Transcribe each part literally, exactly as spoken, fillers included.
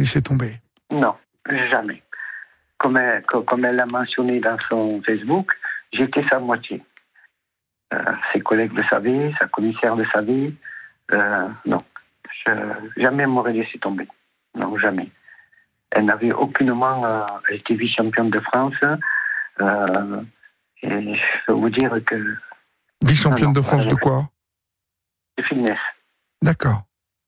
laissé tomber. Non, jamais. Comme elle, comme elle l'a mentionné dans son Facebook, j'étais sa moitié. Euh, ses collègues le savaient, sa commissaire le savait. Euh, non, je, jamais elle m'aurait laissé tomber. Non, jamais. Elle n'avait aucunement... Euh, elle était vice-championne de France. Euh, et je peux vous dire que... Vice-championne de France de quoi? De fitness. D'accord.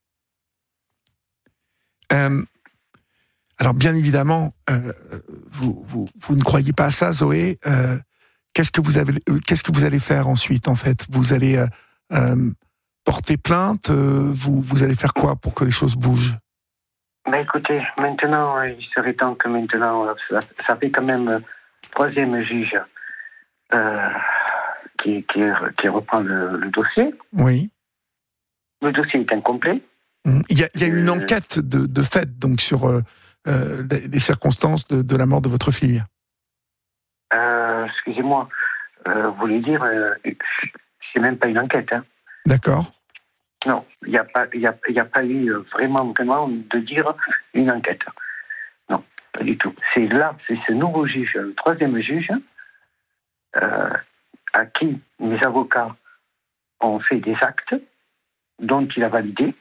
Euh, alors, bien évidemment, euh, vous, vous, vous ne croyez pas à ça, Zoé. Euh, qu'est-ce que vous avez, euh, qu'est-ce que vous allez faire ensuite, en fait? Vous allez euh, euh, porter plainte? euh, vous, vous allez faire quoi pour que les choses bougent? Ben écoutez, maintenant, il serait temps que maintenant, ça, ça fait quand même le troisième juge euh, qui, qui, qui reprend le, le dossier. Oui. Le dossier est incomplet. Il y a, il y a une Euh, enquête de, de fait donc sur euh, euh, les circonstances de, de la mort de votre fille. Euh, excusez-moi, euh, vous voulez dire, euh, c'est même pas une enquête. Hein. D'accord. Non, il n'y a pas, il y a, il y a pas eu vraiment, vraiment de dire une enquête. Non, pas du tout. C'est là, c'est ce nouveau juge, le troisième juge, euh, à qui mes avocats ont fait des actes dont il a validé.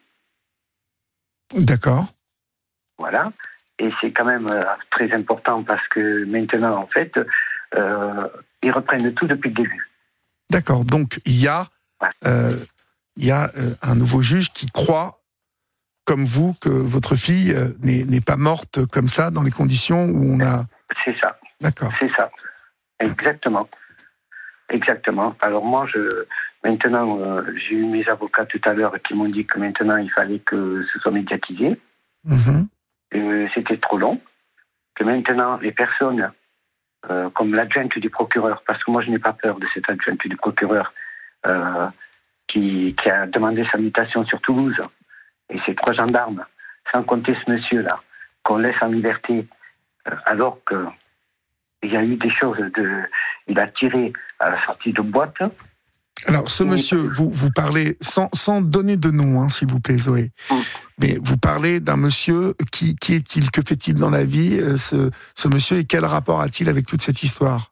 D'accord. Voilà. Et c'est quand même euh, très important parce que maintenant, en fait, euh, ils reprennent tout depuis le début. D'accord. Donc, il y a, euh, il y a euh, un nouveau juge qui croit, comme vous, que votre fille euh, n'est, n'est pas morte comme ça, dans les conditions où on a... C'est ça. D'accord. C'est ça. Exactement. Exactement. Alors moi, je maintenant, euh, j'ai eu mes avocats tout à l'heure qui m'ont dit que maintenant, il fallait que ce soit médiatisé. Mmh. Euh, c'était trop long. Que maintenant, les personnes, euh, comme l'adjointe du procureur, parce que moi, je n'ai pas peur de cette adjointe du procureur euh, qui, qui a demandé sa mutation sur Toulouse, et ces trois gendarmes, sans compter ce monsieur-là, qu'on laisse en liberté, euh, alors que il y a eu des choses de... Il a tiré à la sortie de boîte. Alors, ce monsieur, vous, vous parlez, sans, sans donner de nom, hein, s'il vous plaît, Zoé, Mm. mais vous parlez d'un monsieur, qui, qui est-il, que fait-il dans la vie, euh, ce, ce monsieur, et quel rapport a-t-il avec toute cette histoire?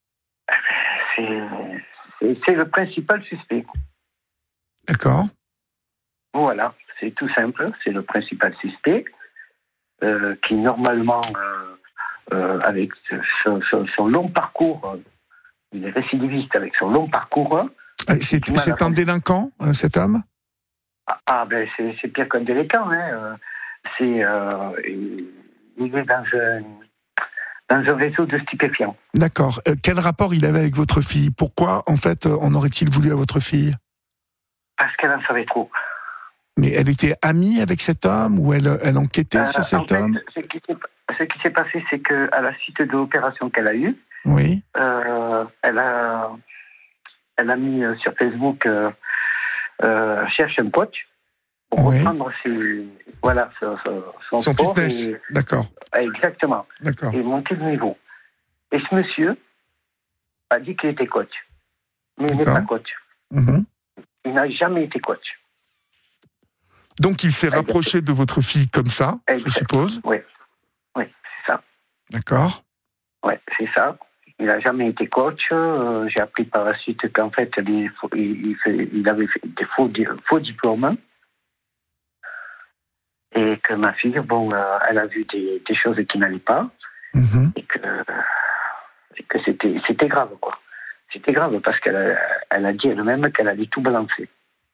C'est, c'est, c'est le principal suspect. D'accord. Voilà, c'est tout simple, c'est le principal suspect, euh, qui normalement, euh, euh, avec son, son, son long parcours, euh, il est récidiviste avec son long parcours. Euh, C'est, c'est un délinquant, euh, cet homme? Ah, ah ben c'est, c'est pire qu'un délinquant, hein. Euh, C'est, euh, il est dans un, dans un réseau de stupéfiants. D'accord. Euh, quel rapport il avait avec votre fille? Pourquoi, en fait, euh, en aurait-il voulu à votre fille? Parce qu'elle en savait trop. Mais elle était amie avec cet homme, ou elle, elle enquêtait Euh, sur cet en fait, homme? ce qui s'est, ce qui s'est passé, c'est qu'à la suite de l'opération qu'elle a eue, Oui. euh, elle, a, elle a mis sur Facebook euh, euh, cherche un coach pour Oui. reprendre ses, voilà, son, son, Son sport fitness. et, D'accord. exactement, D'accord. et monter le niveau. Et ce monsieur a dit qu'il était coach, mais il n'est D'accord. pas coach. Mhm. Il n'a jamais été coach. Donc il s'est rapproché de votre fille comme ça, Exact. je suppose. Oui, oui, c'est ça. D'accord. Oui, c'est ça. Il n'a jamais été coach. Euh, j'ai appris par la suite qu'en fait, il, il, il, fait, il avait fait des faux, faux diplômes. Et que ma fille, bon, euh, elle a vu des, des choses qui n'allaient pas. Mhm. Et que, et que c'était, c'était grave, quoi. C'était grave parce qu'elle a, elle a dit elle-même qu'elle allait tout balancer.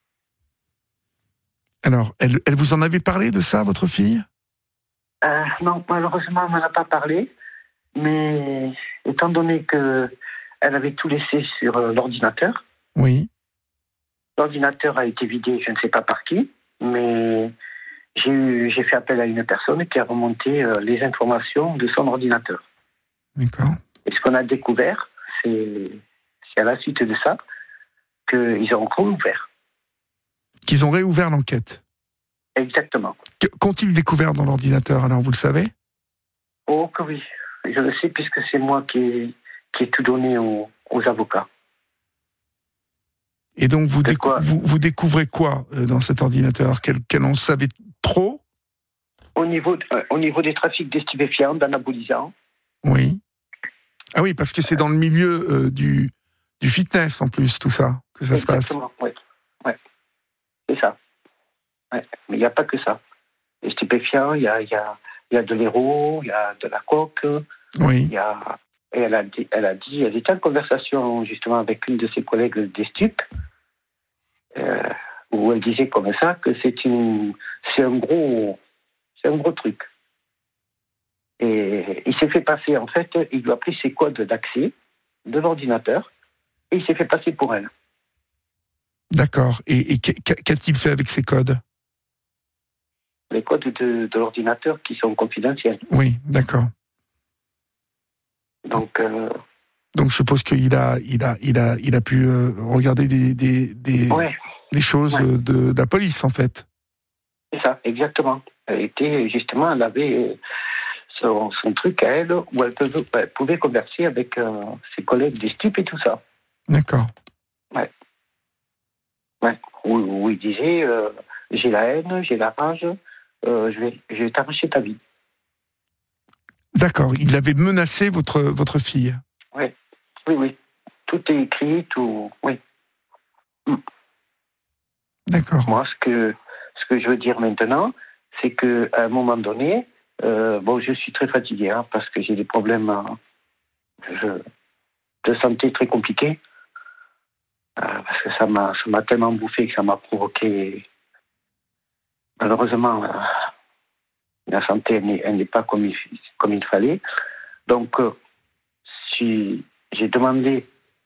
Alors, elle, elle vous en avait parlé de ça, votre fille? Euh, non, malheureusement, elle m'en a pas parlé. Mais étant donné qu'elle avait tout laissé sur euh, l'ordinateur, Oui. l'ordinateur a été vidé, je ne sais pas par qui, mais j'ai, eu, j'ai fait appel à une personne qui a remonté euh, les informations de son ordinateur. D'accord. Et ce qu'on a découvert, c'est, c'est à la suite de ça qu'ils ont rouvert. Qu'ils ont réouvert l'enquête. Exactement. Que- Qu'ont-ils découvert dans l'ordinateur, alors, vous le savez? Oh que oui, je le sais puisque c'est moi qui ai, qui ai tout donné aux, aux avocats. Et donc, vous, De décou- quoi vous, vous découvrez quoi euh, dans cet ordinateur? Qu'elle, qu'elle en savait trop? au niveau, euh, au niveau des trafics de stupéfiants, d'anabolisants. Oui. Ah oui, parce que c'est dans le milieu euh, du, du fitness en plus, tout ça, que ça Exactement, se passe. oui. Ouais. C'est ça. Ouais. Mais il n'y a pas que ça. Les stupéfiants, il y a, y, a, y a de l'héros, il y a de la coke, Oui. il y a... Et elle a dit, elle a dit, elle était en conversation justement avec une de ses collègues des stupes, euh, où elle disait comme ça que c'est une, c'est un gros, c'est un gros truc. Et il s'est fait passer, en fait, il lui a pris ses codes d'accès de l'ordinateur et il s'est fait passer pour elle. D'accord. Et, et qu'a-t-il fait avec ces codes? Les codes de, de l'ordinateur qui sont confidentiels. Oui, d'accord. Donc, euh, Donc je suppose qu'il a, il a, il a, il a pu euh, regarder des, des, des, ouais, des choses ouais. de, de la police, en fait. C'est ça, exactement. Elle était, justement, elle avait son, son truc à elle, où elle, peut, elle pouvait converser avec euh, ses collègues des stupes et tout ça. D'accord. Ouais. Ouais. Où, où il disait, euh, j'ai la haine, j'ai la rage, euh, je vais, je vais t'arracher ta vie. D'accord. Il avait menacé votre, votre fille. Oui, oui, oui. Tout est écrit, tout. Oui. Mm. D'accord. Moi, ce que, ce que je veux dire maintenant, c'est qu'à un moment donné, euh, bon, je suis très fatigué hein, parce que j'ai des problèmes euh, je, de santé très compliqués. Euh, parce que ça m'a, ça m'a tellement bouffé que ça m'a provoqué. Malheureusement, euh, la santé, elle n'est, elle n'est pas comme il, comme il fallait. Donc, euh, si j'ai demandé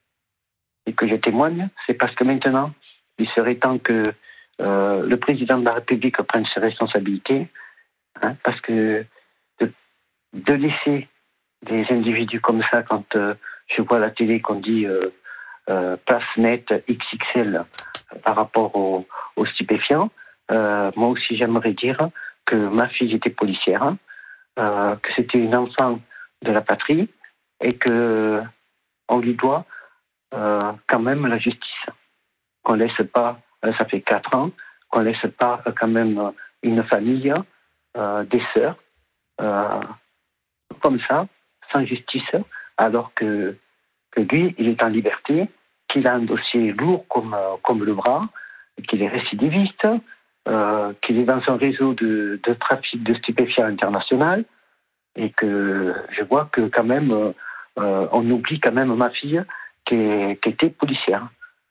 et que je témoigne, c'est parce que maintenant, il serait temps que euh, le président de la République prenne ses responsabilités, hein, parce que de, de laisser des individus comme ça, quand euh, je vois à la télé qu'on dit euh, euh, place nette X X L par rapport aux, aux stupéfiants, euh, moi aussi j'aimerais dire que ma fille était policière, euh, que c'était une enfant de la patrie et que on lui doit euh, quand même la justice. Qu'on laisse pas, euh, ça fait quatre ans, qu'on laisse pas euh, quand même une famille, euh, des sœurs, euh, comme ça, sans justice, alors que, que lui, il est en liberté, qu'il a un dossier lourd comme, euh, comme le bras, qu'il est récidiviste, euh, qu'il est dans un réseau de, de trafic de stupéfiants international, et que je vois que quand même, euh, euh, on oublie quand même ma fille qui, est, qui était policière.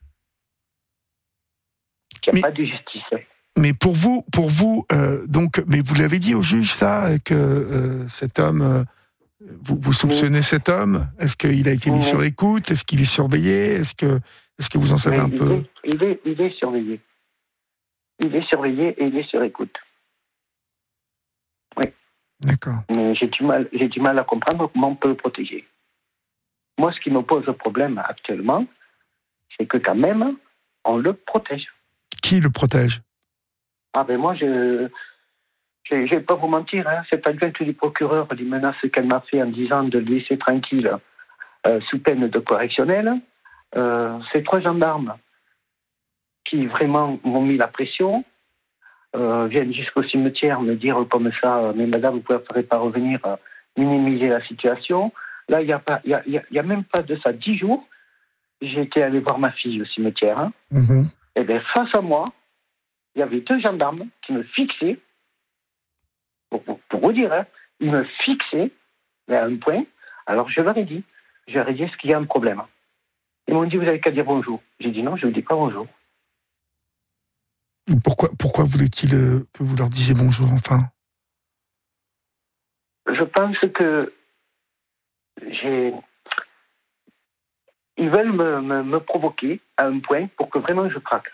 Qu'il n'y a mais, pas de justice. Mais pour vous, pour vous, euh, donc, mais vous l'avez dit au juge ça, que euh, cet homme, euh, vous, vous soupçonnez oui. cet homme? Est-ce qu'il a été mis oui. sur écoute? Est-ce qu'il est surveillé? Est-ce que, est-ce que vous en savez mais un il peu? est, il est, il est surveillé. Il est surveillé et il est sur écoute. Oui. D'accord. Mais j'ai du mal, j'ai du mal à comprendre comment on peut le protéger. Moi, ce qui me pose problème actuellement, c'est que quand même, on le protège. Qui le protège? Ah ben moi, je je ne vais pas vous mentir, hein, cette adjointe du procureur, les menaces qu'elle m'a fait en disant de le laisser tranquille euh, sous peine de correctionnel, euh, ces trois gendarmes qui vraiment m'ont mis la pression, euh, viennent jusqu'au cimetière me dire comme ça, mais madame, vous ne pourrez pas revenir euh, minimiser la situation. Là, il n'y a, y a, y a, y a même pas de ça dix jours, j'étais allé voir ma fille au cimetière. Hein. Mm-hmm. Et bien, face à moi, il y avait deux gendarmes qui me fixaient, pour, pour, pour vous dire, hein, ils me fixaient à un point. Alors, je leur ai dit, je leur ai dit, est-ce qu'il y a un problème? Ils m'ont dit, vous n'avez qu'à dire bonjour. J'ai dit, non, je ne vous dis pas bonjour. Pourquoi, pourquoi voulait-il que vous leur disiez bonjour, enfin? Je pense que j'ai... Ils veulent me, me, me provoquer à un point pour que vraiment je craque.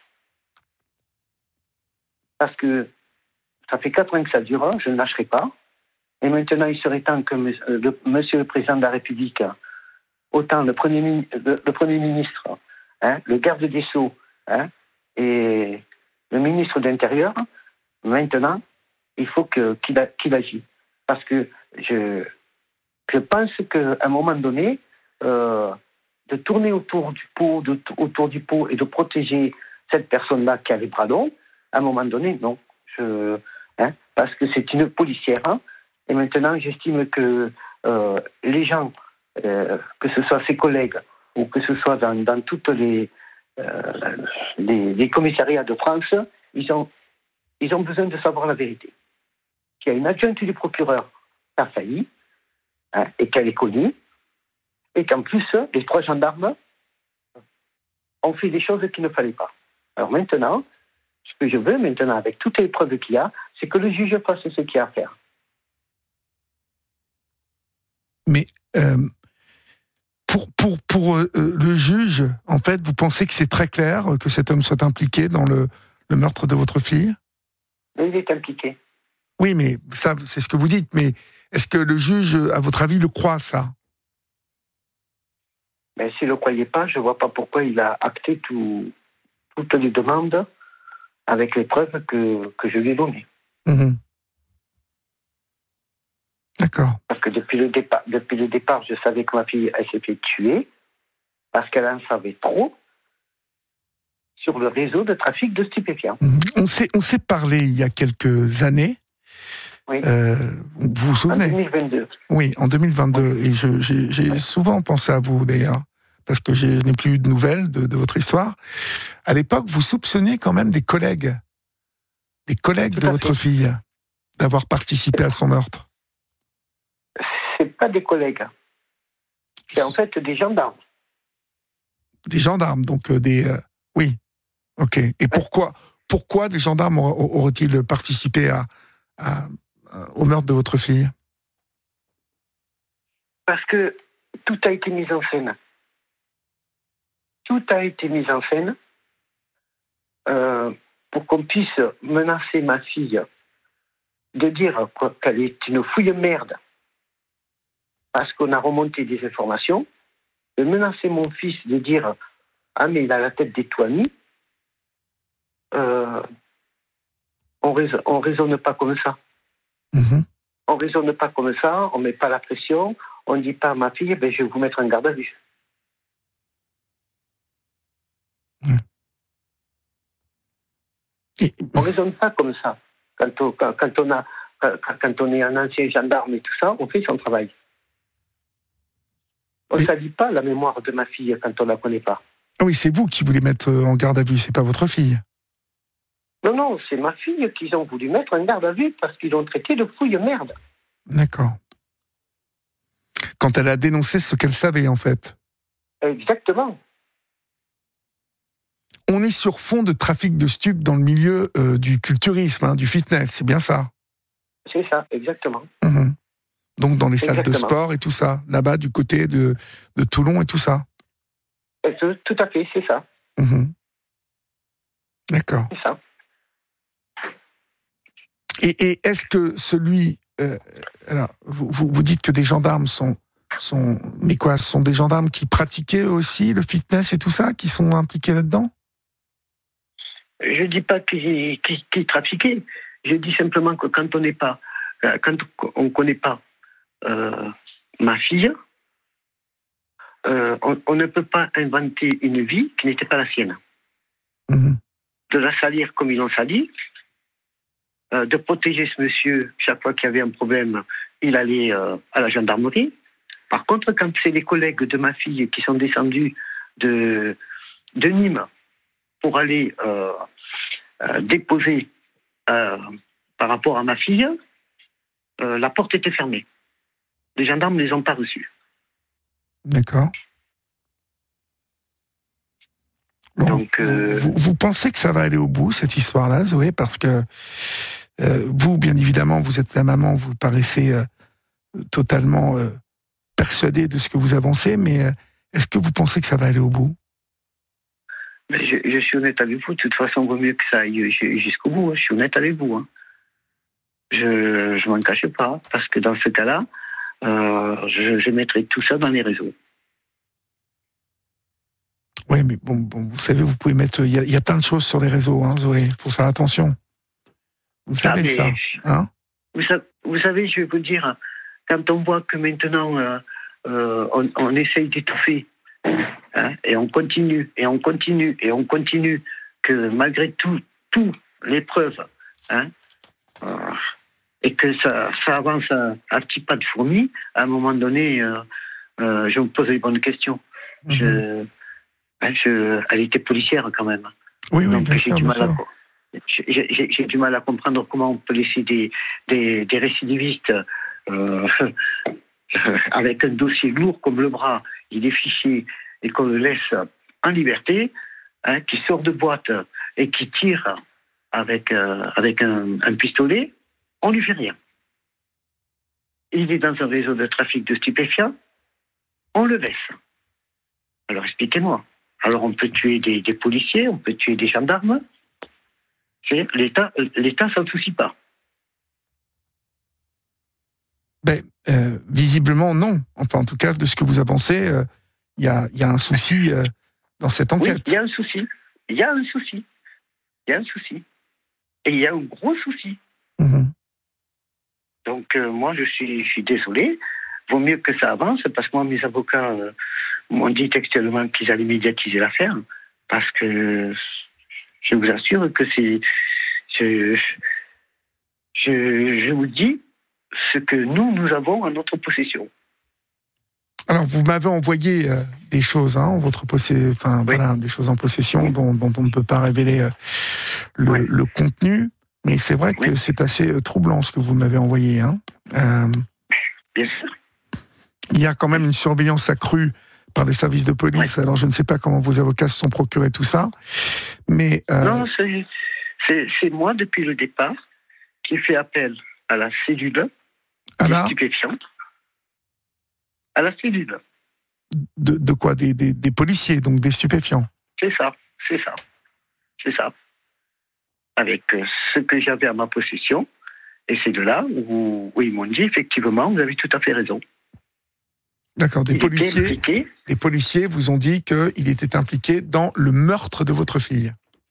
Parce que ça fait quatre ans que ça dure, je ne lâcherai pas. Et maintenant, il serait temps que le, monsieur le président de la République, autant le premier, le, le premier ministre, hein, le garde des Sceaux hein, et le ministre de l'Intérieur, maintenant, il faut que, qu'il, a, qu'il agisse. Parce que je, je pense qu'à un moment donné, euh, de tourner autour du pot, de, autour du pot et de protéger cette personne-là qui a les bras longs, à un moment donné, non. Je, hein, parce que c'est une policière. Hein, et maintenant, j'estime que euh, les gens, euh, que ce soit ses collègues ou que ce soit dans, dans toutes les, euh, les, les commissariats de France, ils ont, ils ont besoin de savoir la vérité. Qu'il y a une adjointe du procureur qui a failli, hein, et qu'elle est connue, et qu'en plus, les trois gendarmes ont fait des choses qu'il ne fallait pas. Alors maintenant, ce que je veux maintenant, avec toutes les preuves qu'il y a, c'est que le juge fasse ce qu'il y a à faire. Mais euh, pour, pour, pour euh, le juge, en fait, vous pensez que c'est très clair que cet homme soit impliqué dans le, le meurtre de votre fille ? Mais il est impliqué. Oui, mais ça, c'est ce que vous dites, mais est-ce que le juge, à votre avis, le croit, ça ? Mais s'il ne le croyait pas, je ne vois pas pourquoi il a acté tout, toutes les demandes avec les preuves que, que je lui ai données. Mmh. D'accord. Parce que depuis le départ, depuis le départ, je savais que ma fille, elle s'est fait tuer parce qu'elle en savait trop sur le réseau de trafic de stupéfiants. Mmh. On s'est, on s'est parlé il y a quelques années. Oui. Euh, vous vous souvenez ? En deux mille vingt-deux. Oui, en deux mille vingt-deux. Oui. Et je, j'ai, j'ai oui. souvent pensé à vous, d'ailleurs, parce que je n'ai plus de nouvelles de, de votre histoire. À l'époque, vous soupçonniez quand même des collègues, des collègues Tout de votre fait. fille, d'avoir participé à son meurtre. C'est pas des collègues. C'est en fait des gendarmes. Des gendarmes, donc euh, des... Euh, oui, ok. Et ouais. pourquoi, pourquoi des gendarmes auraient-ils participé à, à, à, au meurtre de votre fille ? Parce que tout a été mis en scène. Tout a été mis en scène euh, pour qu'on puisse menacer ma fille de dire qu'elle est une fouille merde parce qu'on a remonté des informations, de menacer mon fils de dire « Ah, mais il a la tête des toinis euh, », on raisonne, on raisonne pas comme ça. Mmh. On raisonne pas comme ça, on met pas la pression, on dit pas à ma fille ben, « Je vais vous mettre en garde à vue ». Et... On ne raisonne pas comme ça. Quand on, quand, quand, on a, quand on est un ancien gendarme et tout ça, on fait son travail. On ne Mais... salit pas la mémoire de ma fille quand on ne la connaît pas. Ah oui, c'est vous qui voulez mettre en garde à vue, c'est pas votre fille. Non, non, c'est ma fille qu'ils ont voulu mettre en garde à vue parce qu'ils l'ont traité de fouille merde. D'accord. Quand elle a dénoncé ce qu'elle savait, en fait. Exactement. On est sur fond de trafic de stupes dans le milieu euh, du culturisme, hein, du fitness, c'est bien ça ? C'est ça, exactement. Mmh. Donc dans les exactement. salles de sport et tout ça, là-bas du côté de, de Toulon et tout ça ? Et tout, tout à fait, c'est ça. Mmh. D'accord. C'est ça. Et, et est-ce que celui... Euh, alors, vous, vous, vous dites que des gendarmes sont... sont mais quoi, ce sont des gendarmes qui pratiquaient aussi le fitness et tout ça, qui sont impliqués là-dedans ? Je ne dis pas qu'ils, qu'ils, qu'ils trafiquaient. Je dis simplement que quand on n'est pas, quand on ne connaît pas euh, ma fille, euh, on, on ne peut pas inventer une vie qui n'était pas la sienne. Mmh. De la salir comme ils l'ont sali, euh, de protéger ce monsieur chaque fois qu'il y avait un problème, il allait euh, à la gendarmerie. Par contre, quand c'est les collègues de ma fille qui sont descendus de, de Nîmes pour aller euh, euh, déposer euh, par rapport à ma fille, euh, la porte était fermée. Les gendarmes ne les ont pas reçus. D'accord. Bon, Donc, euh... vous, vous pensez que ça va aller au bout, cette histoire-là, Zoé, parce que euh, vous, bien évidemment, vous êtes la maman, vous paraissez euh, totalement euh, persuadée de ce que vous avancez, mais euh, est-ce que vous pensez que ça va aller au bout ? Mais je, je suis honnête avec vous. De toute façon, il vaut mieux que ça aille jusqu'au bout. Hein. Je suis honnête avec vous. Hein. Je ne m'en cache pas. Parce que dans ce cas-là, euh, je, je mettrai tout ça dans les réseaux. Oui, mais bon, bon, vous savez, vous pouvez mettre... Il y, y a plein de choses sur les réseaux, hein, Zoé. Il faut faire attention. Vous savez ah, ça, hein ? vous, vous savez, je vais vous dire, quand on voit que maintenant, euh, euh, on, on essaye d'étouffer, hein, et on continue, et on continue, et on continue, que malgré tout, toutes les preuves, hein, euh, et que ça, ça avance à, à petits pas de fourmi, à un moment donné, euh, euh, je me pose les bonnes questions. Mmh. Je, je, elle était policière quand même. Oui, oui, donc bien j'ai sûr, du bien mal sûr. à, j'ai, j'ai, j'ai du mal à comprendre comment on peut laisser des, des, des récidivistes euh, avec un dossier lourd comme le bras, il est fiché et qu'on le laisse en liberté, hein, qui sort de boîte et qui tire avec, euh, avec un, un pistolet, on lui fait rien. Il est dans un réseau de trafic de stupéfiants, on le laisse. Alors expliquez-moi. Alors on peut tuer des, des policiers, on peut tuer des gendarmes. C'est, l'État, l'État s'en soucie pas. Ben, euh, visiblement, non. Enfin, en tout cas, de ce que vous avancez, il euh, y, a, y a un souci euh, dans cette enquête. Oui, il y a un souci. Il y a un souci. Il y a un souci. Et il y a un gros souci. Mmh. Donc, euh, moi, je suis, je suis désolé. Vaut mieux que ça avance, parce que moi, mes avocats euh, m'ont dit textuellement qu'ils allaient médiatiser l'affaire, parce que je vous assure que c'est... Je, je, je vous dis ce que nous, nous avons en notre possession. Alors, vous m'avez envoyé euh, des choses, hein, en votre possé... enfin, oui. Voilà, des choses en possession oui. dont, dont on ne peut pas révéler euh, le, oui. le contenu, mais c'est vrai que oui. c'est assez euh, troublant ce que vous m'avez envoyé. Hein. Euh, Bien sûr. Il y a quand même une surveillance accrue par les services de police. Alors, je ne sais pas comment vos avocats se sont procurés tout ça, mais... Euh... Non, c'est, c'est, c'est moi, depuis le départ, qui fait appel à la cellule à la... stupéfiante. À la cellule. De, de quoi des, des, des policiers, donc des stupéfiants. C'est ça, c'est ça, c'est ça. Avec ce que j'avais à ma possession, et c'est de là où, où ils m'ont dit, effectivement, vous avez tout à fait raison. D'accord, des policiers, des policiers vous ont dit qu'il était impliqué dans le meurtre de votre fille.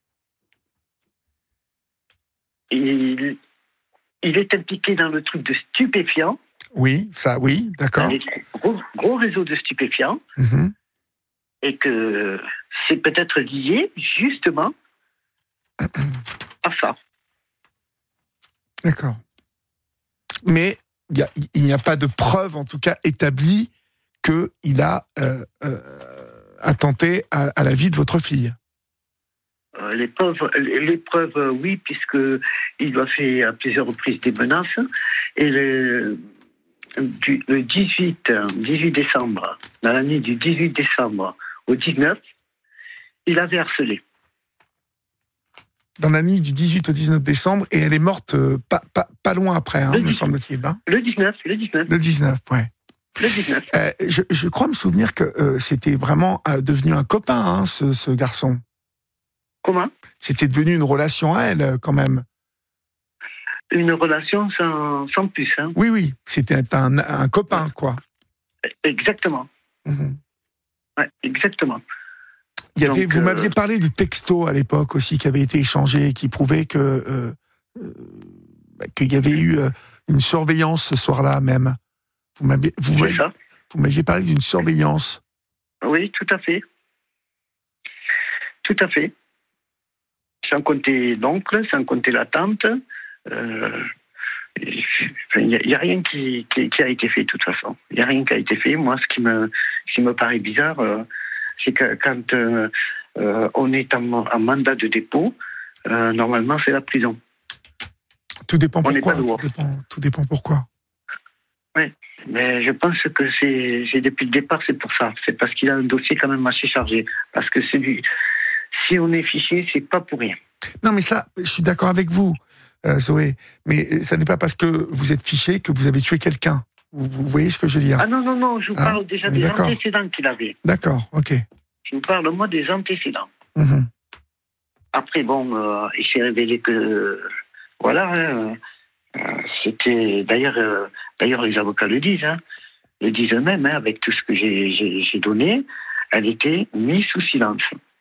Il, il est impliqué dans le truc de stupéfiants. Oui, ça, oui, d'accord. Gros, gros réseau de stupéfiants. Mmh. Et que c'est peut-être lié, justement, à ça. D'accord. Mais il y a, il n'y a pas de preuve, en tout cas, établie qu'il a euh, euh, attenté à, à la vie de votre fille. Euh, les preuves, les preuves, oui, puisqu'il a fait à plusieurs reprises des menaces. Et le, du, le dix-huit décembre, dans la nuit du dix-huit décembre au dix-neuf, il avait harcelé. Dans la nuit du dix-huit au dix-neuf décembre, et elle est morte euh, pas, pas, pas loin après, hein, me semble-t-il. Hein. Le dix-neuf, le dix-neuf. Le dix-neuf, ouais. Le dix-neuf. Euh, je, je crois me souvenir que euh, c'était vraiment euh, devenu un copain, hein, ce, ce garçon. Comment ? C'était devenu une relation à elle, quand même. Une relation sans, sans plus. Hein. Oui, oui, c'était un, un copain, quoi. Exactement. Mmh. Ouais, exactement. Il y avait, Donc, vous euh... m'aviez parlé du texto à l'époque aussi qui avait été échangé, qui prouvait que euh, euh, qu'il y avait eu euh, une surveillance ce soir-là même. Vous m'aviez, vous, m'aviez, ça. vous m'aviez parlé d'une surveillance. Oui, tout à fait. Tout à fait. Sans compter l'oncle, sans compter la tante. Euh, il n'y a, a rien qui, qui, qui a été fait de toute façon. Il n'y a rien qui a été fait. Moi, ce qui me, ce qui me paraît bizarre, euh, c'est que quand euh, euh, on est en, en mandat de dépôt, euh, normalement, c'est la prison. Tout dépend pourquoi. Tout dépend, tout dépend pourquoi. Oui, mais je pense que c'est, c'est depuis le départ, c'est pour ça. C'est parce qu'il a un dossier quand même assez chargé. Parce que celui, si on est fiché, c'est pas pour rien. Non, mais ça, je suis d'accord avec vous, euh, Zoé. Mais ça n'est pas parce que vous êtes fiché que vous avez tué quelqu'un. Vous, vous voyez ce que je veux dire ? Ah non, non, non, je vous hein parle déjà des d'accord. antécédents qu'il avait. D'accord, ok. Je vous parle, moi, des antécédents. Mmh. Après, bon, euh, il s'est révélé que, voilà, hein, euh, c'était, d'ailleurs, euh, d'ailleurs, les avocats le disent, hein, le disent eux-mêmes, hein, avec tout ce que j'ai, j'ai, j'ai donné, elle était mise sous silence.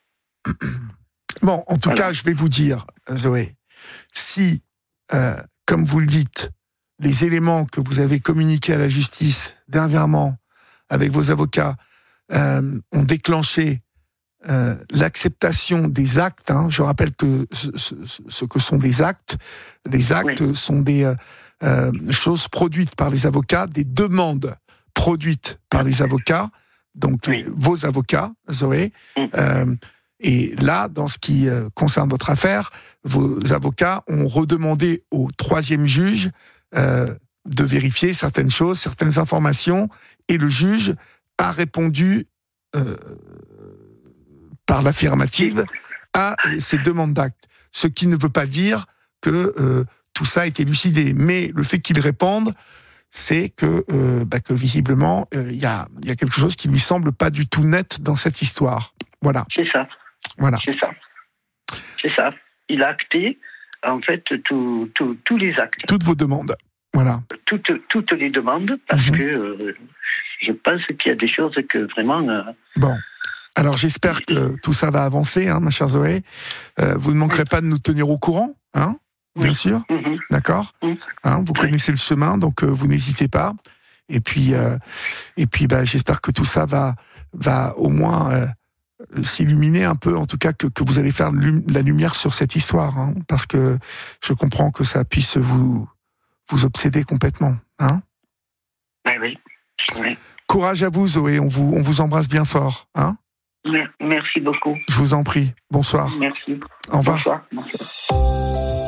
Bon, en tout voilà. cas, je vais vous dire, Zoé, si, euh, comme vous le dites, les éléments que vous avez communiqués à la justice dernièrement avec vos avocats euh, ont déclenché euh, l'acceptation des actes, hein, je rappelle que ce, ce, ce que sont des actes, les actes oui. sont des, euh, choses produites par les avocats, des demandes produites par les avocats, donc oui. les, vos avocats, Zoé. Mm. Euh, et là, dans ce qui euh, concerne votre affaire, vos avocats ont redemandé au troisième juge euh, de vérifier certaines choses, certaines informations, et le juge a répondu euh, par l'affirmative à ces demandes d'actes. Ce qui ne veut pas dire que euh, tout ça est élucidé, mais le fait qu'il réponde, c'est que, euh, bah, que visiblement, il euh, y, a, y a quelque chose qui lui semble pas du tout net dans cette histoire. Voilà. C'est ça. Voilà. C'est ça. C'est ça. Il a acté, en fait, tous tout, tout les actes. Toutes vos demandes. Voilà. Toutes, toutes les demandes, parce mmh. que euh, je pense qu'il y a des choses que vraiment... Euh... Bon. Alors j'espère que tout ça va avancer, hein, ma chère Zoé. Euh, vous ne manquerez oui. pas de nous tenir au courant, hein, bien oui. sûr. Mmh. D'accord. Mmh. Hein, vous oui. connaissez le chemin, donc euh, vous n'hésitez pas. Et puis, euh, et puis, bah, j'espère que tout ça va, va au moins euh, s'illuminer un peu, en tout cas que, que vous allez faire la lumière sur cette histoire, hein, parce que je comprends que ça puisse vous, vous obséder complètement, hein. Oui, oui. oui. Courage à vous, Zoé. On vous, on vous embrasse bien fort, hein. Merci beaucoup. Je vous en prie. Bonsoir. Merci. Au revoir. Bonsoir. Bonsoir.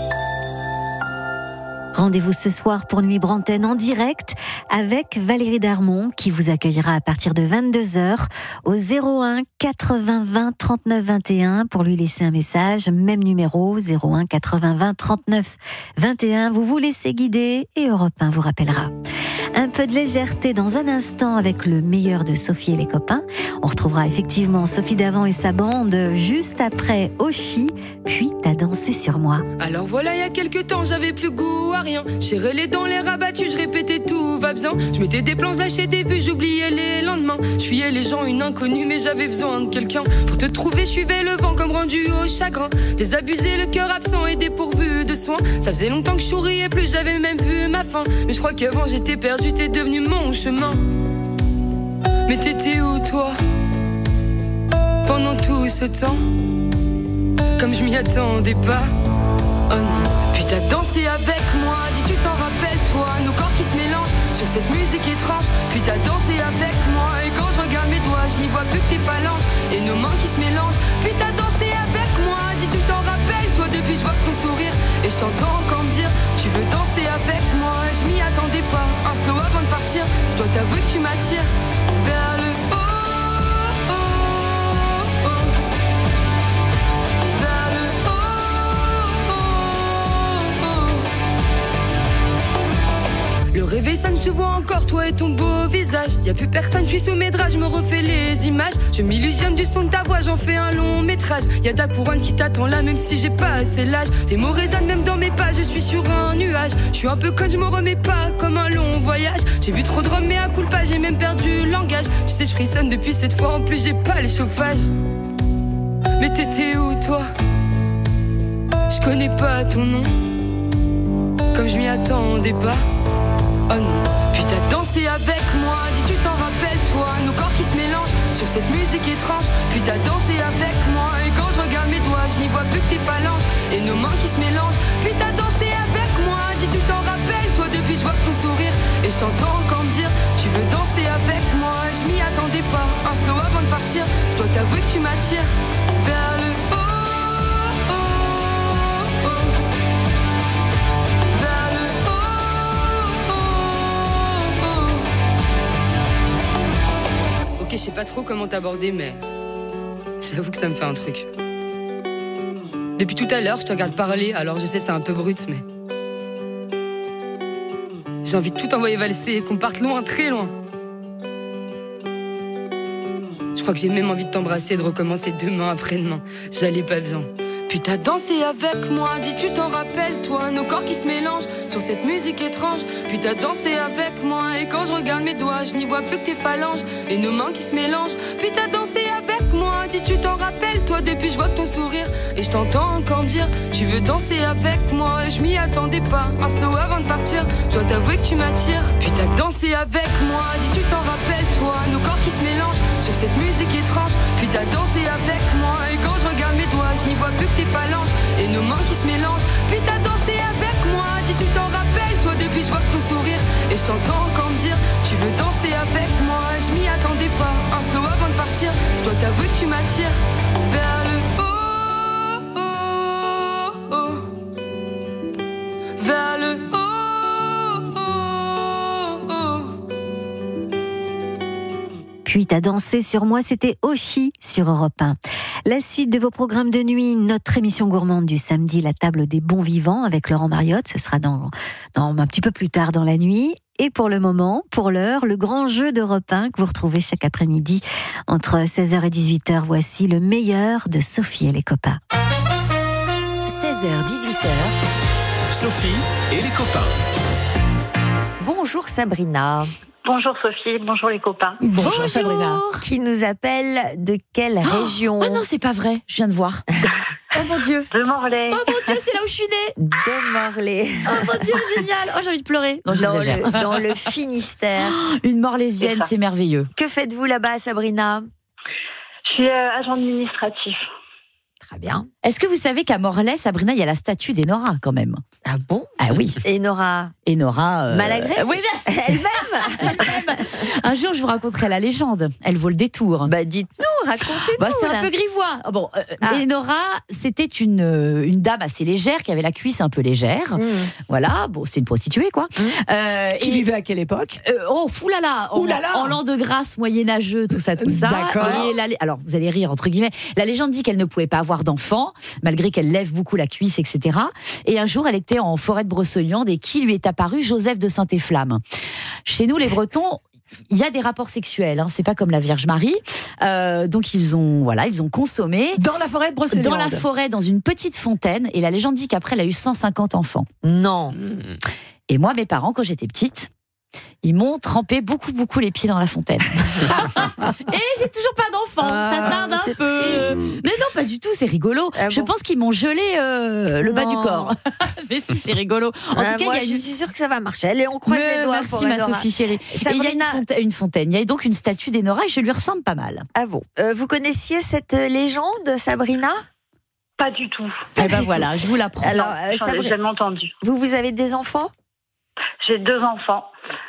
Rendez-vous ce soir pour une libre antenne en direct avec Valérie Darmon qui vous accueillera à partir de vingt-deux heures au zéro un quatre-vingts vingt trente-neuf vingt et un pour lui laisser un message. Même numéro zéro un quatre-vingts vingt trente-neuf vingt et un. Vous vous laissez guider et Europe un vous rappellera. Un peu de légèreté dans un instant avec le meilleur de Sophie et les copains. On retrouvera effectivement Sophie Davant et sa bande juste après Oshi, puis T'as dansé sur moi. Alors voilà, il y a quelques temps, j'avais plus goût à rien. J'ai relais dans les rabattus, je répétais tout va bien. Je mettais des plans, je lâchais des vues, j'oubliais les lendemains. Je fuyais les gens, une inconnue, mais j'avais besoin de quelqu'un. Pour te trouver, je suivais le vent comme rendu au chagrin. Désabusé, le cœur absent et dépourvu de soins. Ça faisait longtemps que je souriais plus, j'avais même vu ma fin. Mais je crois qu'avant j'étais perdu, t'es devenu mon chemin. Mais t'étais où toi pendant tout ce temps? Comme je m'y attendais pas. Oh non. Puis t'as dansé avec moi, dis tu t'en rappelles toi. Nos corps qui se mélangent sur cette musique étrange. Puis t'as dansé avec moi. Et quand je regarde mes doigts, je n'y vois plus que tes phalanges et nos mains qui se mélangent. Puis t'as dansé avec moi, dis tu t'en rappelles toi. Depuis je vois ton sourire et je t'entends encore me dire tu veux danser avec moi. Je m'y attendais pas, un slow avant de partir. Je dois t'avouer que tu m'attires vers le haut. Le réveil sonne, je te vois encore, toi et ton beau visage. Y'a plus personne, je suis sous mes draps, je me refais les images. Je m'illusionne du son de ta voix, j'en fais un long métrage. Y'a ta couronne qui t'attend là, même si j'ai pas assez l'âge. Tes mots résonnent même dans mes pas, je suis sur un nuage. Je suis un peu conne, je me remets pas comme un long voyage. J'ai bu trop de rhum, mais à coup pas, j'ai même perdu le langage. Tu sais, je frissonne depuis cette fois, en plus j'ai pas les chauffages. Mais t'étais où toi? Je connais pas ton nom, comme je m'y attendais pas. Oh non. Puis t'as dansé avec moi, dis tu t'en rappelles toi. Nos corps qui se mélangent sur cette musique étrange. Puis t'as dansé avec moi. Et quand je regarde mes doigts, je n'y vois plus que tes phalanges et nos mains qui se mélangent. Puis t'as dansé avec moi, dis tu t'en rappelles toi. Depuis je vois ton sourire et je t'entends encore me dire tu veux danser avec moi. Je m'y attendais pas, un slow avant de partir. Je dois t'avouer que tu m'attires vers le haut. Ok, je sais pas trop comment t'aborder, mais j'avoue que ça me fait un truc. Depuis tout à l'heure, je te regarde parler, alors je sais c'est un peu brut, mais j'ai envie de tout envoyer valser et qu'on parte loin, très loin. Je crois que j'ai même envie de t'embrasser et de recommencer demain après-demain. J'allais pas bien. Puis t'as dansé avec moi, dis tu t'en rappelles toi. Nos corps qui se mélangent sur cette musique étrange. Puis t'as dansé avec moi. Et quand je regarde mes doigts, je n'y vois plus que tes phalanges et nos mains qui se mélangent. Puis t'as dansé avec moi, dis tu t'en rappelles toi. Depuis je vois ton sourire et je t'entends encore me dire tu veux danser avec moi. Et je m'y attendais pas, un slow avant de partir. Je dois t'avouer que tu m'attires. Puis t'as dansé avec moi, dis tu t'en rappelles toi. Nos corps qui se mélangent sur cette musique étrange. Puis t'as dansé avec moi. Et quand je regarde mes doigts, je n'y vois plus que tes phalanges et nos mains qui se mélangent. Puis t'as dansé avec moi, dis tu t'en rappelles. Toi depuis je vois que ton sourire et je t'entends encore me dire tu veux danser avec moi. Je m'y attendais pas, un slow avant de partir. Je dois t'avouer que tu m'attires vers le haut, oh, oh, oh. Vers le haut. Puis t'as dansé sur moi, c'était Oshi sur Europe un. La suite de vos programmes de nuit, notre émission gourmande du samedi, la table des bons vivants avec Laurent Mariotte, ce sera dans, dans un petit peu plus tard dans la nuit. Et pour le moment, pour l'heure, le grand jeu d'Europe un que vous retrouvez chaque après-midi entre seize heures et dix-huit heures. Voici le meilleur de Sophie et les copains. seize heures dix-huit heures. Sophie et les copains. Bonjour Sabrina. Bonjour Sophie, bonjour les copains. Bonjour, Bonjour Sabrina. Qui nous appelle de quelle oh, région? Ah non, c'est pas vrai, je viens de voir. Oh mon Dieu. De Morlaix. Oh mon Dieu, c'est là où je suis née. De Morlaix. Oh mon Dieu, génial. Oh, j'ai envie de pleurer. Non, dans, j'exagère. le, dans le Finistère. Une Morlaisienne, C'est c'est merveilleux. Que faites-vous là-bas, Sabrina? Je suis euh, agent administratif. Très bien. Est-ce que vous savez qu'à Morlaix, Sabrina, il y a la statue d'Enora quand même? Ah bon? Ah oui. Et Nora? Enora. Euh... Malagré? Oui, mais elle-même. Elle-même. Un jour, je vous raconterai la légende. Elle vaut le détour. Bah dites-nous, racontez-nous. Bah, c'est là. un peu grivois. Bon, euh, Ah. Enora, c'était une, une dame assez légère qui avait la cuisse un peu légère. Mmh. Voilà, bon, c'était une prostituée, quoi. Mmh. Euh, Qui et- vivait à quelle époque? Euh, oh, foulala, en, Oulala. en l'an de grâce moyenâgeux, tout ça, tout ça. D'accord. Et la, alors, vous allez rire, entre guillemets. La légende dit qu'elle ne pouvait pas avoir d'enfant, malgré qu'elle lève beaucoup la cuisse, et cetera. Et un jour, elle était en forêt de Broceliande et qui lui est apparu? Joseph de Saint-Efflamme. Chez nous, les Bretons, il y a des rapports sexuels, hein, c'est pas comme la Vierge Marie. Euh, donc ils ont, voilà, ils ont consommé Dans la forêt de Brocéliande. dans la forêt, dans une petite fontaine. Et la légende dit qu'après, elle a eu cent cinquante enfants. Non. Et moi, mes parents, quand j'étais petite, ils m'ont trempé beaucoup, beaucoup les pieds dans la fontaine. Et j'ai toujours pas d'enfant. Ah, ça tarde un c'est peu. triste. Mais non, pas du tout. C'est rigolo. Ah je bon pense qu'ils m'ont gelé euh, le bas Non. du corps. Mais si, c'est rigolo. En Ah, tout cas, moi, il y a je une... suis sûre que ça va marcher. Allez, on croise Mais les doigts merci, pour ma Enora. Sophie chérie. Et il y a une Sabrina. fontaine, une fontaine. Il y a donc une statue d'Enora et je lui ressemble pas mal. Ah bon. Euh, vous connaissiez cette légende, Sabrina? Pas du tout. Eh ben voilà, je vous l'apprends. Alors, Non, euh, j'en ai Sabrina, jamais entendu. vous, vous avez des enfants? J'ai deux enfants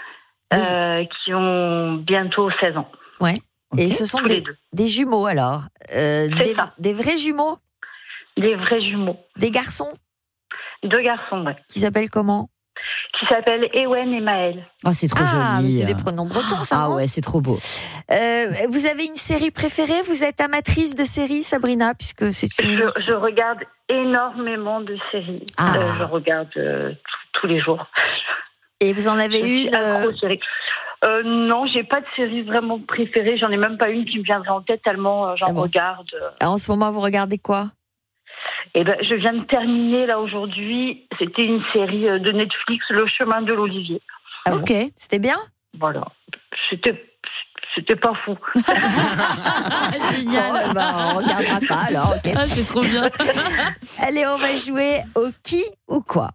euh, qui ont bientôt seize ans. Ouais. Ok. Et ce sont Tous les des, deux. des jumeaux alors? Euh, C'est des, ça. des vrais jumeaux? Des vrais jumeaux. Des garçons? Deux garçons, ouais. Qui s'appellent comment? Qui s'appellent Ewen et Maël. Oh, c'est trop Ah, mais joli. c'est des prénoms bretons, ça, Ah non? ouais, c'est trop beau. Euh, vous avez une série préférée? Vous êtes amatrice de séries, Sabrina, puisque c'est une Je, émission. je regarde énormément de séries. Ah. Euh, je regarde euh, tous- tous les jours. Et vous en Je avez suis une accro euh, aux séries. Euh, non, j'ai pas de série vraiment préférée. J'en ai même pas une qui me viendrait en tête tellement euh, j'en Ah bon. regarde. en ce moment, vous regardez quoi? Et ben, je viens de terminer là aujourd'hui. C'était une série euh, de Netflix, Le Chemin de l'Olivier. Ah bon. Ok. C'était bien? Voilà. C'était, c'était pas fou. Génial. Oh, bah, on regardera pas alors. ok. Ah, c'est trop bien. Allez, on va jouer au qui ou quoi.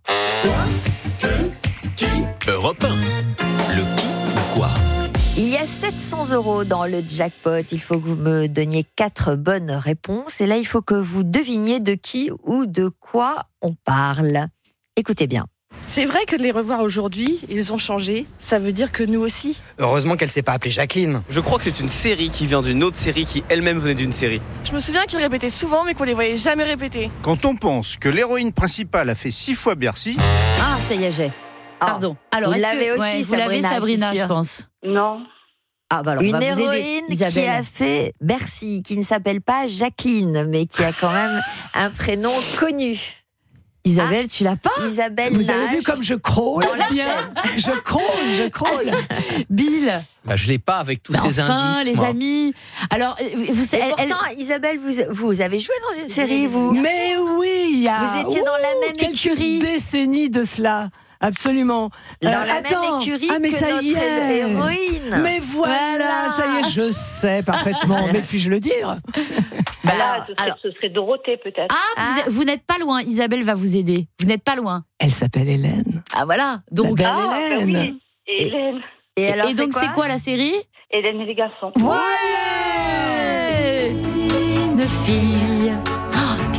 Europe un. Le qui ou quoi? Il y a sept cents euros dans le jackpot. Il faut que vous me donniez quatre bonnes réponses. Et là, il faut que vous deviniez de qui ou de quoi on parle. Écoutez bien. C'est vrai que de les revoir aujourd'hui, ils ont changé. Ça veut dire que nous aussi. Heureusement qu'elle s'est pas appelée Jacqueline. Je crois que c'est une série qui vient d'une autre série qui elle-même venait d'une série. Je me souviens qu'ils répétaient souvent, mais qu'on les voyait jamais répéter. Quand on pense que l'héroïne principale a fait six fois Bercy... Ah, ça y est, j'ai. Pardon. Alors, vous est-ce l'avez que, aussi, ouais, vous l'avez, Sabrina, Sabrina, je suis je sûre. pense. Non. Ah, bah alors, on Une va vous aider. héroïne qui Isabelle. a fait Bercy, qui ne s'appelle pas Jacqueline, mais qui a quand même un prénom connu. Isabelle, tu l'as pas? Isabelle Vous avez Nage. vu comme je crôle Dans la bien? Je crôle, je crôle. Bill. Bah, je l'ai pas avec tous Mais ces enfin, indices. les moi. amis. Alors, euh, vous Et elle- pourtant, Isabelle, vous, vous avez joué dans une série, vous? Mais oui, il y a Vous étiez dans la même quelques écurie. décennies de cela. Absolument. Dans Euh, la attends. même écurie ah, mais que ça notre y est. héroïne. Mais voilà, Voilà. ça y est, je sais parfaitement. Mais puis-je le dire? Bah, Là, ce serait, alors- ce serait Dorothée peut-être. Ah, vous, Ah. vous n'êtes pas loin. Isabelle va vous aider. Vous n'êtes pas loin. Elle s'appelle Hélène. Ah, voilà. Donc, La belle Ah, bah Hélène. oui. Et Hélène. Et alors, et donc, c'est quoi la série? Hélène et les garçons. Voilà. Une fille. Ah, qu'est-ce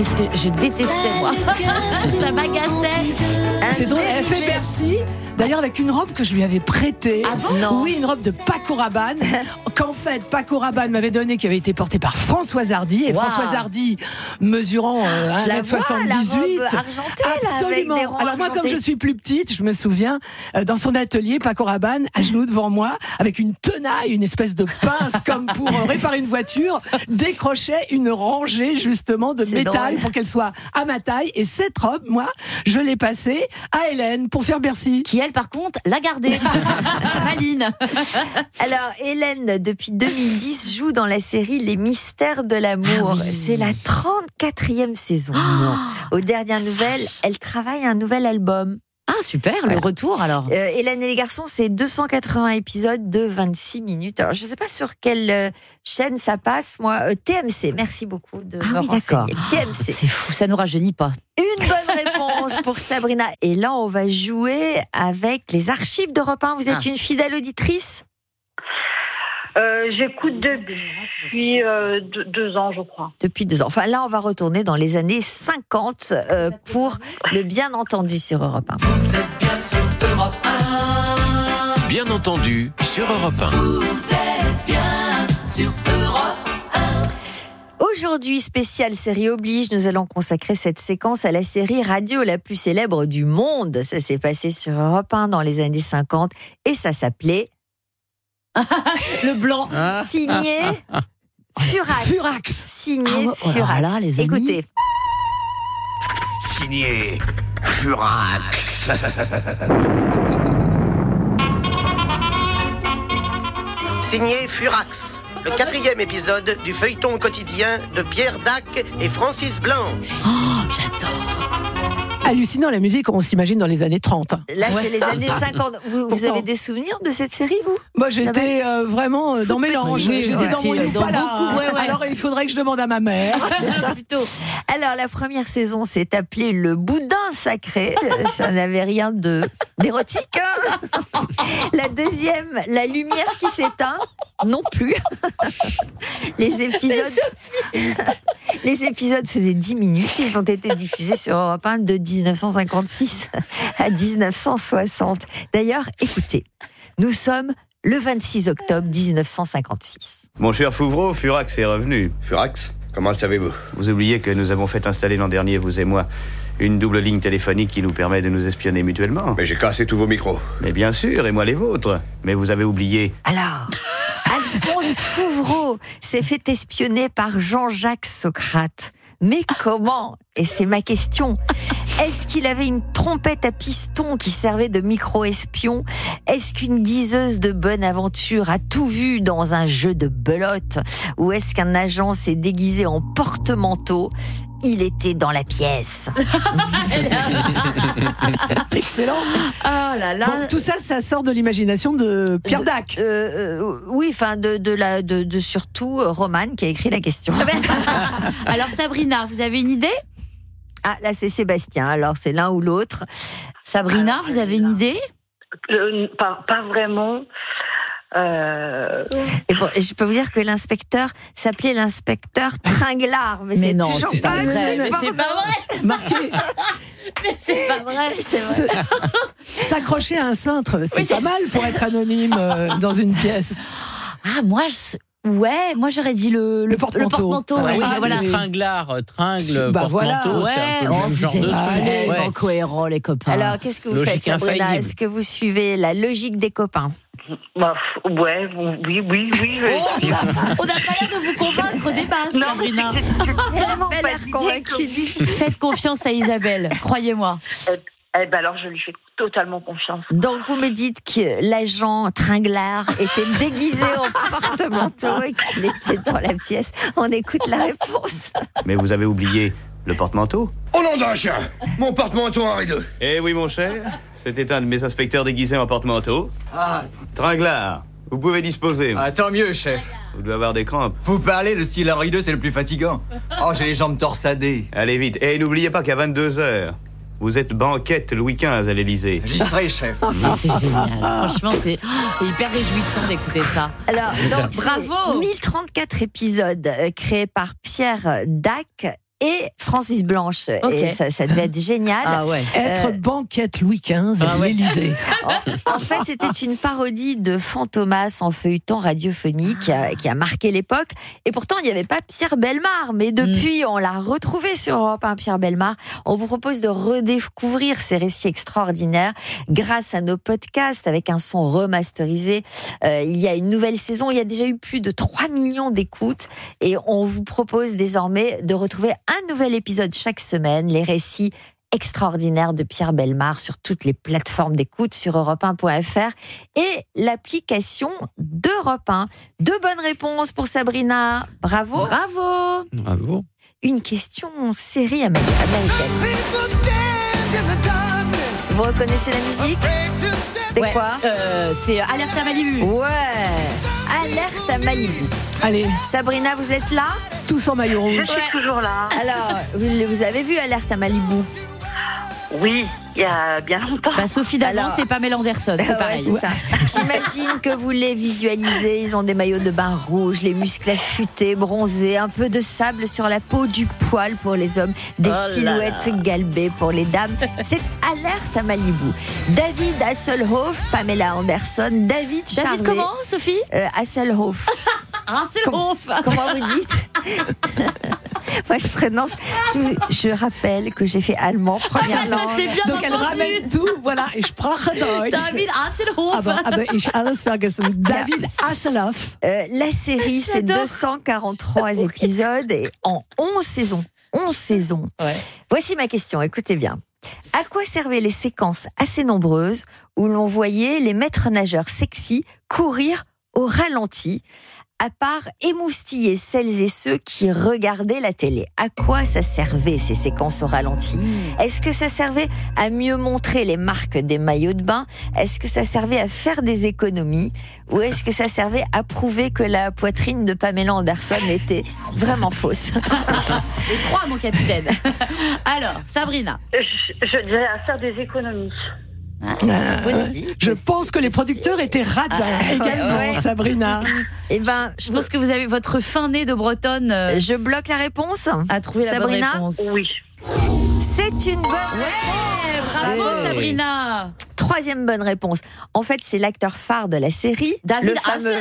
Qu'est-ce que je détestais, moi. Ça m'agaçait. C'est drôle, elle fait Bercy, d'ailleurs avec une robe que je lui avais prêtée. Ah bon? Non. Oui, une robe de Paco Rabanne, qu'en fait Paco Rabanne m'avait donnée, qui avait été portée par Françoise Hardy. Et Wow. Françoise Hardy, mesurant euh, Je la un mètre vois, soixante-dix-huit. la robe argentée, là, Absolument. avec des rangs Alors moi, argentés. comme je suis plus petite, je me souviens, euh, dans son atelier, Paco Rabanne, à genoux devant moi, avec une tenaille, une espèce de pince, comme pour euh, réparer une voiture, décrochait une rangée justement de C'est métal drôle. pour qu'elle soit à ma taille. Et cette robe, moi, je l'ai passée à Hélène pour faire Bercy. Qui, elle, par contre, l'a gardée. Maline. Alors, Hélène, depuis deux mille dix, joue dans la série Les Mystères de l'amour. Ah oui. C'est la trente-quatrième saison. Aux dernières nouvelles, elle travaille un nouvel album. Ah, super, le retour alors. Euh, Hélène et les garçons, c'est deux cent quatre-vingts épisodes de vingt-six minutes. Alors, je ne sais pas sur quelle euh, chaîne ça passe, moi. Euh, T M C, merci beaucoup de Ah me oui, renseigner. d'accord. T M C. C'est fou, ça nous rajeunit pas. Une bonne réponse pour Sabrina. Et là, on va jouer avec les archives d'Europe un. Vous êtes Ah. une fidèle auditrice? Euh, J'écoute depuis euh, deux, deux ans, je crois. Depuis deux ans. Enfin, là, on va retourner dans les années cinquante euh, pour le bien entendu sur Europe un. Vous êtes bien sur Europe un. Bien entendu sur Europe un. Vous êtes bien sur Europe un. Aujourd'hui, spécial série oblige, nous allons consacrer cette séquence à la série radio la plus célèbre du monde. Ça s'est passé sur Europe un dans les années cinquante et ça s'appelait Le blanc. Signé Furax. Furax. Signé Ah ouais, oh là Furax. là, les amis. Écoutez. Signé Furax. Signé Furax, le quatrième épisode du feuilleton quotidien de Pierre Dac et Francis Blanche. Oh, j'adore. Hallucinant, la musique, on s'imagine dans les années trente. Là, Ouais. c'est les années cinquante. Vous, vous Pourtant. avez des souvenirs de cette série, vous? Moi, j'étais euh, vraiment euh, dans Toute mes langes. petite, J'étais ouais. dans mon Dans Youpala. beaucoup, ouais, ouais. Alors, il faudrait que je demande à ma mère. Plutôt. Alors, la première saison s'est appelée Le Boudin Sacré. Euh, Ça n'avait rien de d'érotique. Hein. La deuxième, La Lumière qui s'éteint. Non plus. Les épisodes, les épisodes faisaient dix minutes. Ils ont été diffusés sur Europe un de dix-neuf cent cinquante-six à dix-neuf cent soixante. D'ailleurs, écoutez, nous sommes le vingt-six octobre dix-neuf cent cinquante-six. Mon cher Fouvreau, Furax est revenu. Furax, comment le savez-vous? Vous oubliez que nous avons fait installer l'an dernier, vous et moi, une double ligne téléphonique qui nous permet de nous espionner mutuellement. Mais j'ai cassé tous vos micros. Mais bien sûr, et moi les vôtres. Mais vous avez oublié. Alors, Alphonse Fouvreau s'est fait espionner par Jean-Jacques Socrate. Mais comment? Et c'est ma question. Est-ce qu'il avait une trompette à piston qui servait de micro-espion? Est-ce qu'une diseuse de bonne aventure a tout vu dans un jeu de belote? Ou est-ce qu'un agent s'est déguisé en porte-manteau? Il était dans la pièce. Excellent. Oh là là. Bon, tout ça, ça sort de l'imagination de Pierre De- Dac. Euh, euh, oui, enfin de, de, la, de, de surtout euh, Romane qui a écrit la question. Alors Sabrina, vous avez une idée? Ah, là c'est Sébastien, alors c'est l'un ou l'autre. Sabrina, vous avez une idée? Euh, pas, pas vraiment. Euh... Et bon, et je peux vous dire que l'inspecteur s'appelait l'inspecteur Tringlard, mais, Mais c'est non, toujours c'est pas, pas vrai, c'est mais pas c'est pas vrai. Marqué. Mais c'est pas vrai. C'est vrai. Se- S'accrocher à un cintre, c'est Oui, pas c'est- mal pour être anonyme euh, dans une pièce. Ah, moi, je... ouais, moi j'aurais dit le, Le porte-manteau. Le porte-manteau, Ah ouais, oui, voilà. oui. Tringlard, euh, tringle, Bah voilà, porte-manteau, c'est un Ouais, peu le oh, même vous genre êtes de truc. tellement Ouais. cohérents, les copains. Alors, qu'est-ce que vous Logique faites, Sabrina? infaillible. Est-ce que vous suivez la logique des copains? Bah, f- ouais, oui, oui, oui. Oh, on n'a pas l'air de vous convaincre des bases, Non, Sabrina. mais j'ai- j'ai tellement Elle a pas l'air d'idée convaincue. que- Faites confiance à Isabelle, croyez-moi. Eh ben alors, je lui fais totalement confiance. Donc, vous me dites que l'agent Tringlard était déguisé en porte-manteau et qu'il était dans la pièce. On écoute la réponse. Mais vous avez oublié le porte-manteau? Au nom d'un chien, mon porte-manteau Henri deux. Eh oui, mon cher, c'était un de mes inspecteurs déguisés en porte-manteau. Ah, Tringlard, vous pouvez disposer. ah, tant mieux, chef. Vous devez avoir des crampes. Vous parlez, le style Henri deux, c'est le plus fatigant. Oh, j'ai les jambes torsadées. Allez vite. Et n'oubliez pas qu'à vingt-deux heures, vous êtes banquette Louis quinze à l'Élysée. J'y serai, chef. Ah, c'est génial. Franchement, c'est c'est hyper réjouissant d'écouter ça. Alors, donc, Bravo. c'est mille trente-quatre épisodes euh, créés par Pierre Dac et Francis Blanche. Okay. Et ça, ça devait être génial. Ah ouais. Être Euh, banquette Louis quinze à Ah ouais. l'Élysée. En fait, c'était une parodie de Fantomas en feuilleton radiophonique qui a, qui a marqué l'époque. Et pourtant, il n'y avait pas Pierre Bellemare. Mais depuis, on l'a retrouvé sur Europe un, Pierre Bellemare. On vous propose de redécouvrir ces récits extraordinaires grâce à nos podcasts avec un son remasterisé. Euh, il y a une nouvelle saison. Il y a déjà eu plus de trois millions d'écoutes. Et on vous propose désormais de retrouver un nouvel épisode chaque semaine. Les récits extraordinaire de Pierre Bellemare sur toutes les plateformes d'écoute sur europe un point f r et l'application d'Europe un. Deux bonnes réponses pour Sabrina. Bravo. Bravo. Bravo. Une question série am- américaine. Vous reconnaissez la musique? C'était Ouais, quoi? euh, C'est Alerte à Malibu. Ouais. Alerte à Malibu. Allez, Sabrina, vous êtes là? tous en maillot Je rouge. suis toujours là. Alors, vous, vous avez vu Alerte à Malibu? Oui, il y a bien longtemps. Bah, Sophie d'avant, Alors- c'est Pamela Anderson, c'est Ouais, pareil. c'est ça. J'imagine que vous les visualisez. Ils ont des maillots de bain rouges, les muscles affûtés, bronzés, un peu de sable sur la peau, du poil pour les hommes, des Oh là silhouettes là. galbées pour les dames. C'est Alerte à Malibu. David Hasselhoff, Pamela Anderson, David Charvet. David comment, Sophie? euh, Hasselhoff. Ah, c'est le ouf. Comment vous dites? Moi, je prononce. Je, je rappelle que j'ai fait allemand première Ah, ça, langue. c'est bien Donc elle entendu. ramène tout, voilà, ich sprache Deutsch. David Hasselhoff. Aber, aber ich alles vergessen. David Hasselhoff. Euh, la série, c'est J'adore. deux cent quarante-trois épisodes et en onze saisons. onze saisons. Ouais. Voici ma question, écoutez bien. À quoi servaient les séquences assez nombreuses où l'on voyait les maîtres nageurs sexy courir au ralenti, à part émoustiller celles et ceux qui regardaient la télé? À quoi ça servait, ces séquences au ralenti? Est-ce que ça servait à mieux montrer les marques des maillots de bain? Est-ce que ça servait à faire des économies? Ou est-ce que ça servait à prouver que la poitrine de Pamela Anderson était vraiment fausse? Les trois, mon capitaine. Alors, Sabrina. Je, je dirais à faire des économies. Euh, Voici. je pense que les producteurs étaient radins Ah, également, ouais. Sabrina. Eh ben, Je pense que vous avez votre fin nez de Bretonne euh, je bloque la réponse. à trouver la Sabrina bonne réponse. Oui. C'est une bonne Ouais, bravo Ouais. Sabrina. Troisième bonne réponse. En fait, c'est l'acteur phare de la série, David le fameux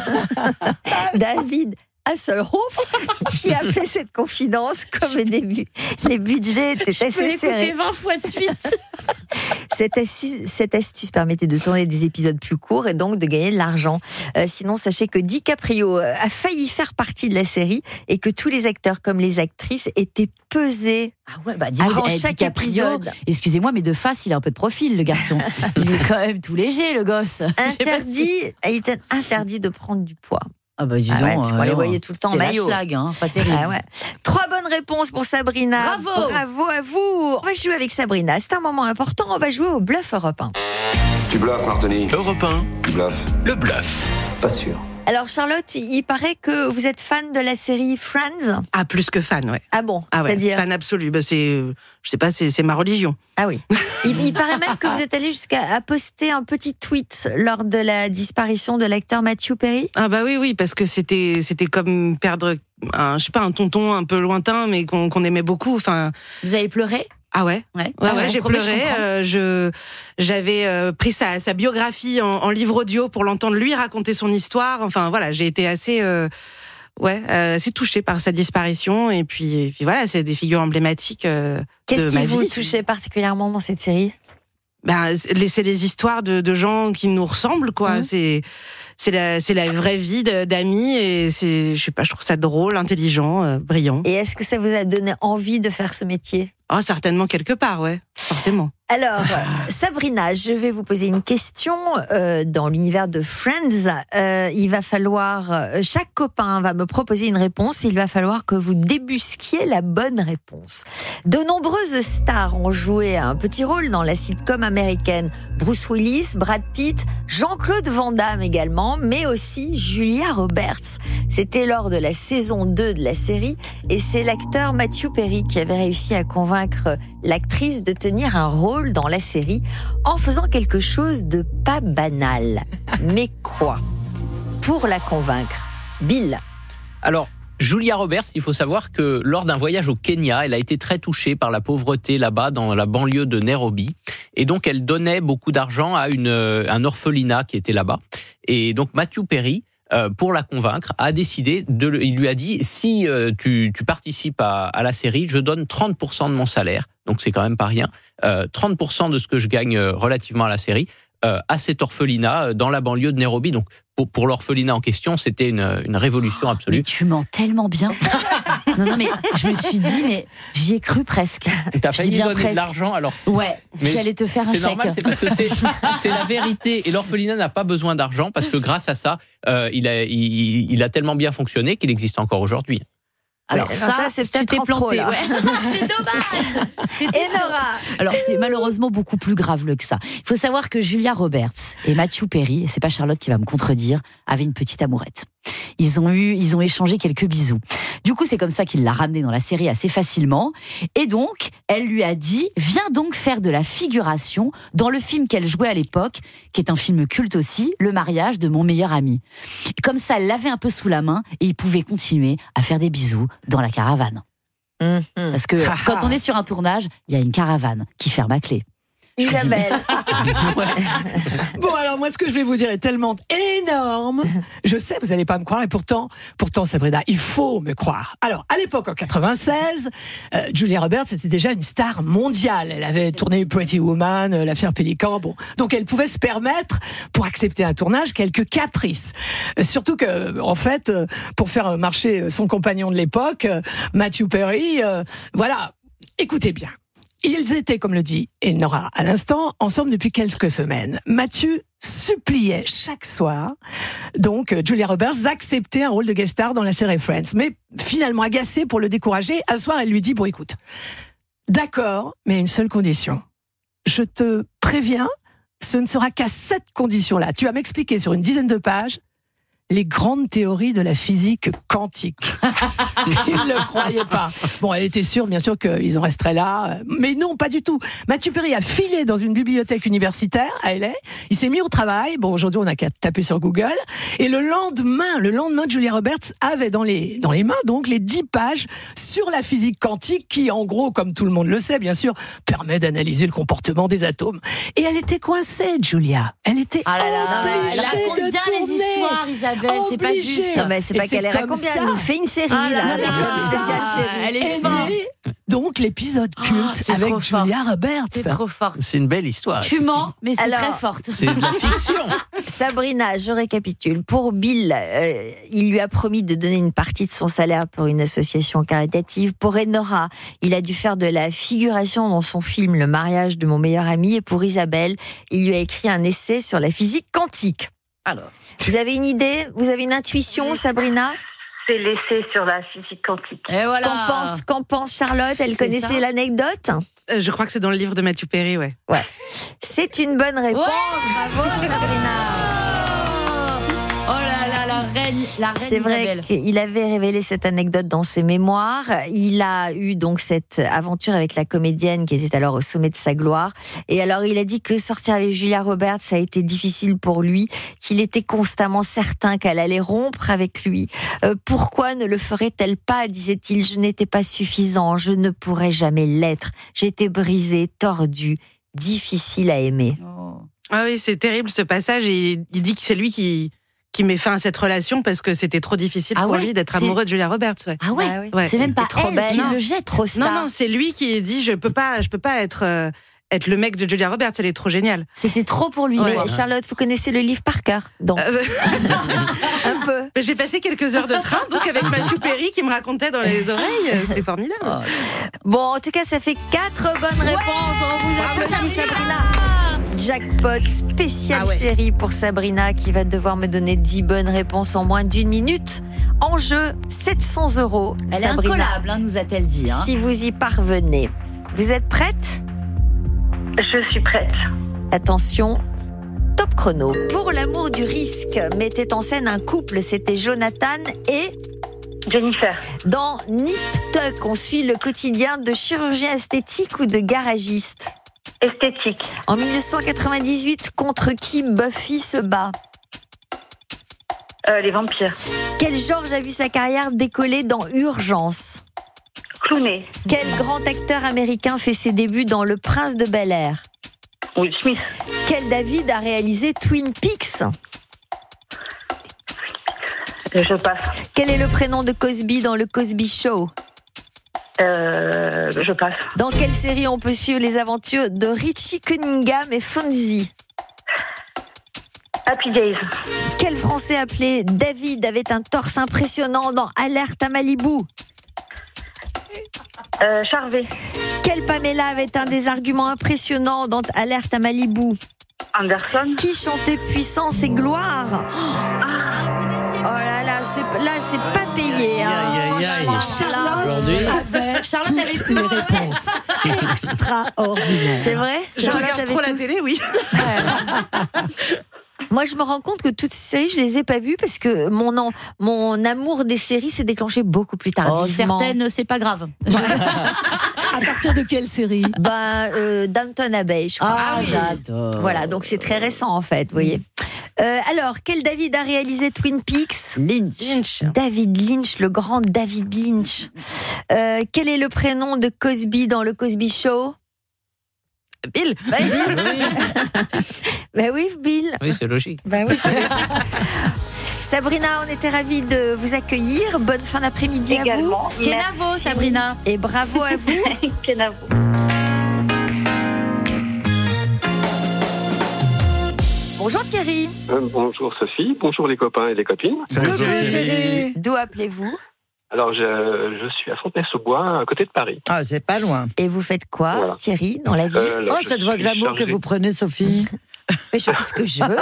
David Hasselhoff, qui a fait cette confidence comme au début. Les budgets étaient Je peux assez l'écouter serrés. vingt fois de suite. Cette astuce, cette astuce permettait de tourner des épisodes plus courts et donc de gagner de l'argent. Euh, sinon, sachez que DiCaprio euh, a failli faire partie de la série et que tous les acteurs comme les actrices étaient pesés Ah ouais, bah dis avant eh, chaque DiCaprio, épisode. excusez-moi, mais de face, il a un peu de profil, le garçon. Il est quand même tout léger, le gosse. Je sais pas Interdit, si- il était interdit de prendre du poids. Ah bah dis Ah donc, ouais, parce qu'on euh, les non. voyait tout le temps en C'était la maillot. schlag, hein, pas terrible. Ah ouais. Trois bonnes réponses pour Sabrina. Bravo. Bravo à vous. On va jouer avec Sabrina. C'est un moment important. On va jouer au bluff Europe un. Tu bluffes, Martini. Europe un, Tu bluffes. le bluff. Pas sûr. Alors Charlotte, il paraît que vous êtes fan de la série Friends. Ah, plus que fan, ouais. Ah bon, Ah ouais, c'est-à-dire fan absolu. Bah, c'est, euh, je sais pas, c'est, c'est ma religion. Ah oui. Il, il paraît même que vous êtes allé jusqu'à à poster un petit tweet lors de la disparition de l'acteur Matthew Perry. Ah bah oui, oui, parce que c'était, c'était comme perdre un, je sais pas, un tonton un peu lointain, mais qu'on, qu'on aimait beaucoup. Enfin. Vous avez pleuré? Ah ouais, ouais, ouais, ah ouais, ouais, j'ai premier, je pleuré. comprends. Euh, je, j'avais euh, pris sa, sa biographie en, en livre audio pour l'entendre lui raconter son histoire. Enfin voilà, j'ai été assez, euh, ouais, euh, assez touchée par sa disparition. Et puis, et puis voilà, c'est des figures emblématiques euh, Qu'est-ce de qui ma vous vie. touchait particulièrement dans cette série? Ben, c'est les- c'est les histoires de, de gens qui nous ressemblent, quoi. Mmh. C'est, c'est la, c'est la vraie vie de- d'amis et c'est, je sais pas, je trouve ça drôle, intelligent, euh, brillant. Et est-ce que ça vous a donné envie de faire ce métier? Oh, certainement quelque part, ouais, forcément. Alors, Sabrina, je vais vous poser une question. Euh, dans l'univers de Friends, euh, il va falloir, euh, chaque copain va me proposer une réponse et il va falloir que vous débusquiez la bonne réponse. De nombreuses stars ont joué un petit rôle dans la sitcom américaine. Bruce Willis, Brad Pitt, Jean-Claude Van Damme également, mais aussi Julia Roberts. C'était lors de la saison deux de la série et c'est l'acteur Matthew Perry qui avait réussi à convaincre l'actrice de tenir un rôle dans la série en faisant quelque chose de pas banal. Mais quoi? Pour la convaincre, Bill. Alors, Julia Roberts, il faut savoir que lors d'un voyage au Kenya, elle a été très touchée par la pauvreté là-bas, dans la banlieue de Nairobi. Et donc, elle donnait beaucoup d'argent à une, un orphelinat qui était là-bas. Et donc, Matthew Perry, euh, pour la convaincre, a décidé, de, il lui a dit, si euh, tu, tu participes à, à la série, je donne trente pour cent de mon salaire. Donc, c'est quand même pas rien. Euh, trente pour cent de ce que je gagne relativement à la série. Euh, à cet orphelinat dans la banlieue de Nairobi. Donc, pour, pour l'orphelinat en question, c'était une, une révolution absolue. Mais tu mens tellement bien. non, non, mais je me suis dit, mais j'y ai cru presque. T'as failli bien donner presque. de l'argent, alors. Ouais, mais j'allais te faire un c'est chèque. Normal, c'est parce que c'est, c'est la vérité. Et l'orphelinat n'a pas besoin d'argent parce que grâce à ça, euh, il, a, il, il a tellement bien fonctionné qu'il existe encore aujourd'hui. Alors ouais, ça, ça, c'est peut-être tu t'es planté. Trop, ouais. C'est dommage. Et Nora. Alors c'est malheureusement beaucoup plus grave que ça. Il faut savoir que Julia Roberts et Matthew Perry, et c'est pas Charlotte qui va me contredire, avaient une petite amourette. Ils ont eu, ils ont échangé quelques bisous. Du coup, c'est comme ça qu'il l'a ramenée dans la série assez facilement. Et donc, elle lui a dit, viens donc faire de la figuration dans le film qu'elle jouait à l'époque, qui est un film culte aussi, Le mariage de mon meilleur ami. Et comme ça, elle l'avait un peu sous la main et il pouvait continuer à faire des bisous dans la caravane. Mmh. Parce que quand on est sur un tournage, il y a une caravane qui ferme à clé. Isabelle. Bon, alors moi, ce que je vais vous dire est tellement énorme. Je sais, vous n'allez pas me croire, et pourtant, pourtant, Sabrina, il faut me croire. Alors, à l'époque, en quatre-vingt-seize, euh, Julia Roberts était déjà une star mondiale. Elle avait tourné Pretty Woman, euh, l'affaire Pélican, bon. Donc, elle pouvait se permettre, pour accepter un tournage, quelques caprices. Euh, surtout que, en fait, euh, pour faire marcher son compagnon de l'époque, euh, Matthew Perry, euh, voilà, écoutez bien. Ils étaient, comme le dit Nora à l'instant, ensemble depuis quelques semaines. Matthew suppliait chaque soir, donc Julia Roberts, d'accepter un rôle de guest star dans la série Friends. Mais finalement, agacée pour le décourager, un soir, elle lui dit, bon écoute, d'accord, mais à une seule condition. Je te préviens, ce ne sera qu'à cette condition-là. Tu vas m'expliquer sur une dizaine de pages les grandes théories de la physique quantique. Il ne le croyait pas. Bon, elle était sûre, bien sûr, qu'ils en resteraient là. Mais non, pas du tout. Matthew Perry a filé dans une bibliothèque universitaire à L A. Il s'est mis au travail. Bon, aujourd'hui, on n'a qu'à taper sur Google. Et le lendemain, le lendemain, Julia Roberts avait dans les, dans les mains, donc, les dix pages sur la physique quantique qui, en gros, comme tout le monde le sait, bien sûr, permet d'analyser le comportement des atomes. Et elle était coincée, Julia. Elle était ah là là, obligée elle raconte de bien tourner. les histoires, Isabelle. C'est pas juste. Non, mais c'est pas qu'elle les raconte bien, elle nous fait une série, ah là, là là, l'épisode spécial série. Elle est Elle forte. est donc l'épisode culte oh, avec Julia forte. Roberts. C'est trop fort. C'est une belle histoire. Tu mens, mais c'est Alors, très forte. C'est de la fiction. Sabrina, je récapitule. Pour Bill, euh, il lui a promis de donner une partie de son salaire pour une association caritative. Pour Enora, il a dû faire de la figuration dans son film Le mariage de mon meilleur ami. Et pour Isabelle, il lui a écrit un essai sur la physique quantique. Alors, vous avez une idée? Vous avez une intuition, Sabrina? C'est l'essai sur la physique quantique. Et voilà. Qu'en pense, qu'en pense Charlotte? Elle C'est connaissait ça. l'anecdote? Euh, je crois que c'est dans le livre de Matthew Perry, ouais. Ouais. C'est une bonne réponse. Ouais. Bravo, Sabrina. Oh là là, la reine, la reine C'est vrai Isabelle. qu'il avait révélé cette anecdote dans ses mémoires. Il a eu donc cette aventure avec la comédienne qui était alors au sommet de sa gloire. Et alors, il a dit que sortir avec Julia Roberts, ça a été difficile pour lui, qu'il était constamment certain qu'elle allait rompre avec lui. Euh, pourquoi ne le ferait-elle pas, disait-il. Je n'étais pas suffisant, je ne pourrais jamais l'être. J'étais brisé, tordu, difficile à aimer. Oh. Ah oui, c'est terrible ce passage. Et il dit que c'est lui qui qui met fin à cette relation parce que c'était trop difficile Ah pour ouais, lui d'être c'est- amoureux de Julia Roberts. Ouais. Ah ouais, Bah oui. Ouais. c'est même pas trop elle belle. qui Non. le jette. Trop Non, star. non, c'est lui qui dit je peux pas, je peux pas être euh, être le mec de Julia Roberts. Elle est trop géniale. C'était trop pour lui. Mais quoi. Charlotte, vous connaissez le livre par cœur, donc Euh, un peu. Mais j'ai passé quelques heures de train donc avec Matthew Perry qui me racontait dans les oreilles. euh, C'était formidable. Bon, en tout cas, ça fait quatre bonnes réponses. On vous applaudit, Sabrina. Jackpot spécial Ah ouais. série pour Sabrina qui va devoir me donner dix bonnes réponses en moins d'une minute. En jeu, sept cents euros. Elle est Sabrina, incollable, hein, nous a-t-elle dit. Hein. si vous y parvenez, vous êtes prête? Je suis prête. Attention, top chrono. Pour l'amour du risque, mettait en scène un couple, c'était Jonathan et... Jennifer. Dans Nip Tuck, on suit le quotidien de chirurgien esthétique ou de garagiste. Esthétique. En mille neuf cent quatre-vingt-dix-huit, contre qui Buffy se bat? Euh, les vampires. Quel George a vu sa carrière décoller dans Urgence? Clooney. Quel grand acteur américain fait ses débuts dans Le Prince de Bel-Air? Will Smith. Quel David a réalisé Twin Peaks? Je passe. Quel est le prénom de Cosby dans le Cosby Show? Euh, je passe. Dans quelle série on peut suivre les aventures de Richie Cunningham et Fonzie? Happy Days. Quel Français appelé David avait un torse impressionnant dans Alerte à Malibu? Euh, Charvet. Quelle Pamela avait un des arguments impressionnants dans Alerte à Malibu? Anderson. Qui chantait Puissance et Gloire? Oh là là, c'est, là c'est pas payé, hein, franchement. Charlotte avait Charlotte avait toutes les réponses. Extraordinaire. C'est vrai? Je Charlotte regarde avait trop la tout. télé, oui. Moi, je me rends compte que toutes ces séries, je les ai pas vues parce que mon, en, mon amour des séries s'est déclenché beaucoup plus Oh, tardivement. certaines, c'est pas grave. À partir de quelle série? Bah, euh, Downton Abbey, je crois. Ah, j'adore. Voilà, donc c'est très récent en fait, vous voyez. Euh, alors, quel David a réalisé Twin Peaks? Lynch. David Lynch, le grand David Lynch. Euh, quel est le prénom de Cosby dans le Cosby Show? Bill. Bah, Bill. Bah oui, Bill. Oui, c'est logique. Bah oui, c'est logique. Sabrina, on était ravis de vous accueillir. Bonne fin d'après-midi à vous. Également. Kenavo, Sabrina. Et bravo à vous. Kenavo. Bonjour Thierry. Euh, bonjour Sophie, bonjour les copains et les copines. Coucou Thierry. D'où appelez-vous? Alors je, je suis à Fontenay-sous-Bois, à côté de Paris. Ah, c'est pas loin. Et vous faites quoi, Voilà. Thierry, dans la vie? Euh, alors, Oh, je cette voix suis glamour chargé- que vous prenez, Sophie. Mais je fais ce que je veux.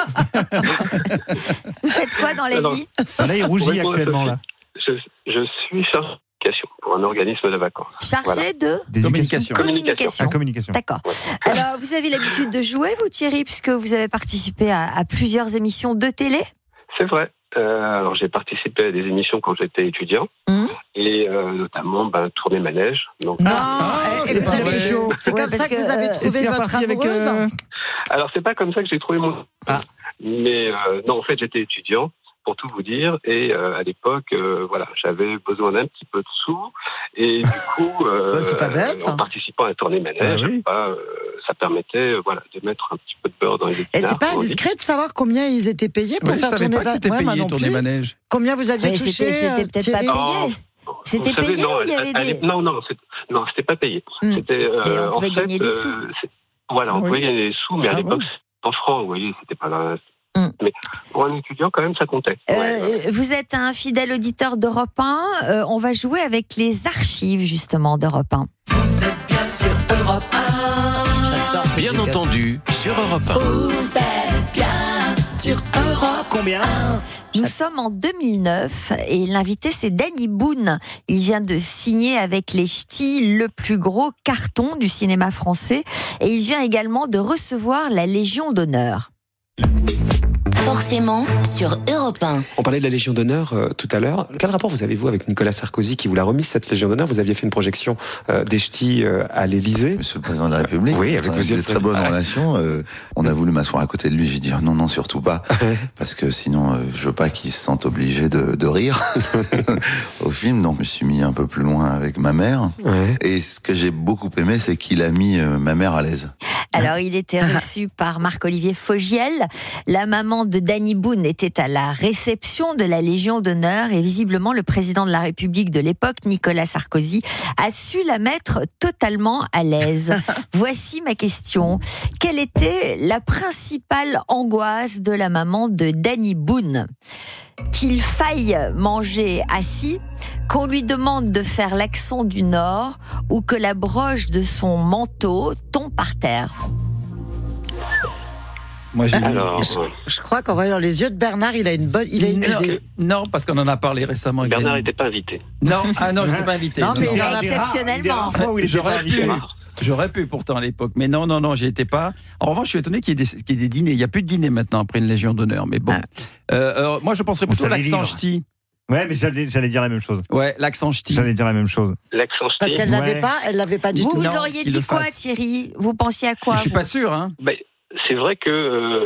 Vous faites quoi dans la Alors, vie? Là, il rougit pour répondre à actuellement. Là. Sophie, Je, je suis chargé de communication pour un organisme de vacances. Chargé Voilà. de Communication. communication. Ah, communication. D'accord. Alors, vous avez l'habitude de jouer, vous, Thierry, puisque vous avez participé à, à plusieurs émissions de télé? C'est vrai. Euh, alors j'ai participé à des émissions quand j'étais étudiant Mmh. et euh, notamment ben, tourner manège. Donc, Non, Ah, eh, c'est pas vrai. chaud. C'est Ouais, comme parce ça que, que, vous avez euh, trouvé Est-ce qu'il est votre reparti avec. amoureuse. euh, alors c'est pas comme ça que j'ai trouvé mon. Ah. Mais euh, non, en fait j'étais étudiant. Pour tout vous dire, et euh, à l'époque, euh, voilà, j'avais besoin d'un petit peu de sous, et du coup, euh, Bah, c'est pas bête. en participant à un tournée manège, Ah oui. bah, euh, ça permettait, euh, voilà, de mettre un petit peu de beurre dans les Et épinards. c'est pas comme on dit. indiscret de savoir combien ils étaient payés pour Ouais, je faire savais tourner pas que c'était Ouais, moi payé non tourner plus. manège. Combien vous aviez Mais touché c'était, c'était euh, peut-être pas Thierry payé. Oh, C'était vous savez, payé non, ou il y à- avait à des... l'ép- Non, non, c'est- non, c'était pas payé. Hmm. C'était, euh, Et on en pouvait fait, gagner des euh, sous. c'est- Voilà, on Ah oui. pouvait gagner des sous, mais à Ah l'époque, bon c'était en francs, vous voyez, c'était pas là. Hmm. Mais pour un étudiant, quand même, ça comptait. Euh, Ouais, ouais. Vous êtes un fidèle auditeur d'Europe un. Euh, on va jouer avec les archives, justement, d'Europe un. Vous êtes bien sur Europe un. Bien entendu, sur Europe un. Vous êtes bien sur Europe. Combien? Nous sommes en deux mille neuf et l'invité, c'est Danny Boone. Il vient de signer avec les Ch'tis le plus gros carton du cinéma français et il vient également de recevoir la Légion d'honneur. Forcément sur Europe un. On parlait de la Légion d'honneur euh, tout à l'heure. Quel rapport vous avez-vous avec Nicolas Sarkozy qui vous l'a remis cette Légion d'honneur? Vous aviez fait une projection euh, des Ch'tis euh, à l'Élysée. Monsieur le Président de la République. Oui, avec on vous a de très bonnes relations. Euh, on a voulu m'asseoir à côté de lui. J'ai dit oh, non, non, surtout pas, parce que sinon, euh, je veux pas qu'il se sente obligé de, de rire au film. Donc, je me suis mis un peu plus loin avec ma mère. Ouais. Et ce que j'ai beaucoup aimé, c'est qu'il a mis euh, ma mère à l'aise. Alors, il était reçu par Marc-Olivier Fogiel. La maman de Danny Boone était à la réception de la Légion d'honneur et visiblement, le président de la République de l'époque, Nicolas Sarkozy, a su la mettre totalement à l'aise. Voici ma question. Quelle était la principale angoisse de la maman de Danny Boone? Qu'il faille manger assis, qu'on lui demande de faire l'accent du Nord ou que la broche de son manteau tombe par terre? Moi, j'ai Alors, Je, je crois qu'en voyant les yeux de Bernard, il a une bonne, il a une non, idée. non, parce qu'on en a parlé récemment. avec Bernard Denis. n'était pas invité. Non, ah non, je l'ai pas invité. Non, mais Non. il a- Exceptionnellement. J'aurais pu, j'aurais pu pourtant à l'époque, mais non, non, non, j'y étais pas. En revanche, je suis étonné qu'il y ait des, qu'il y ait des dîners. Il n'y a plus de dîner maintenant après une Légion d'honneur, mais bon. Euh, euh, moi, je penserais plutôt ça, les l'accent livres. ch'ti. Ouais, mais j'allais, j'allais dire la même chose. Ouais, l'accent ch'ti. J'allais dire la même chose. L'accent ch'ti. Parce qu'elle l'avait pas, elle l'avait pas du Vous, tout. vous Non, auriez qu'il dit le quoi, fasse. Thierry? Vous pensiez à quoi? Je suis vous pas sûr, hein. Ben, c'est vrai que euh,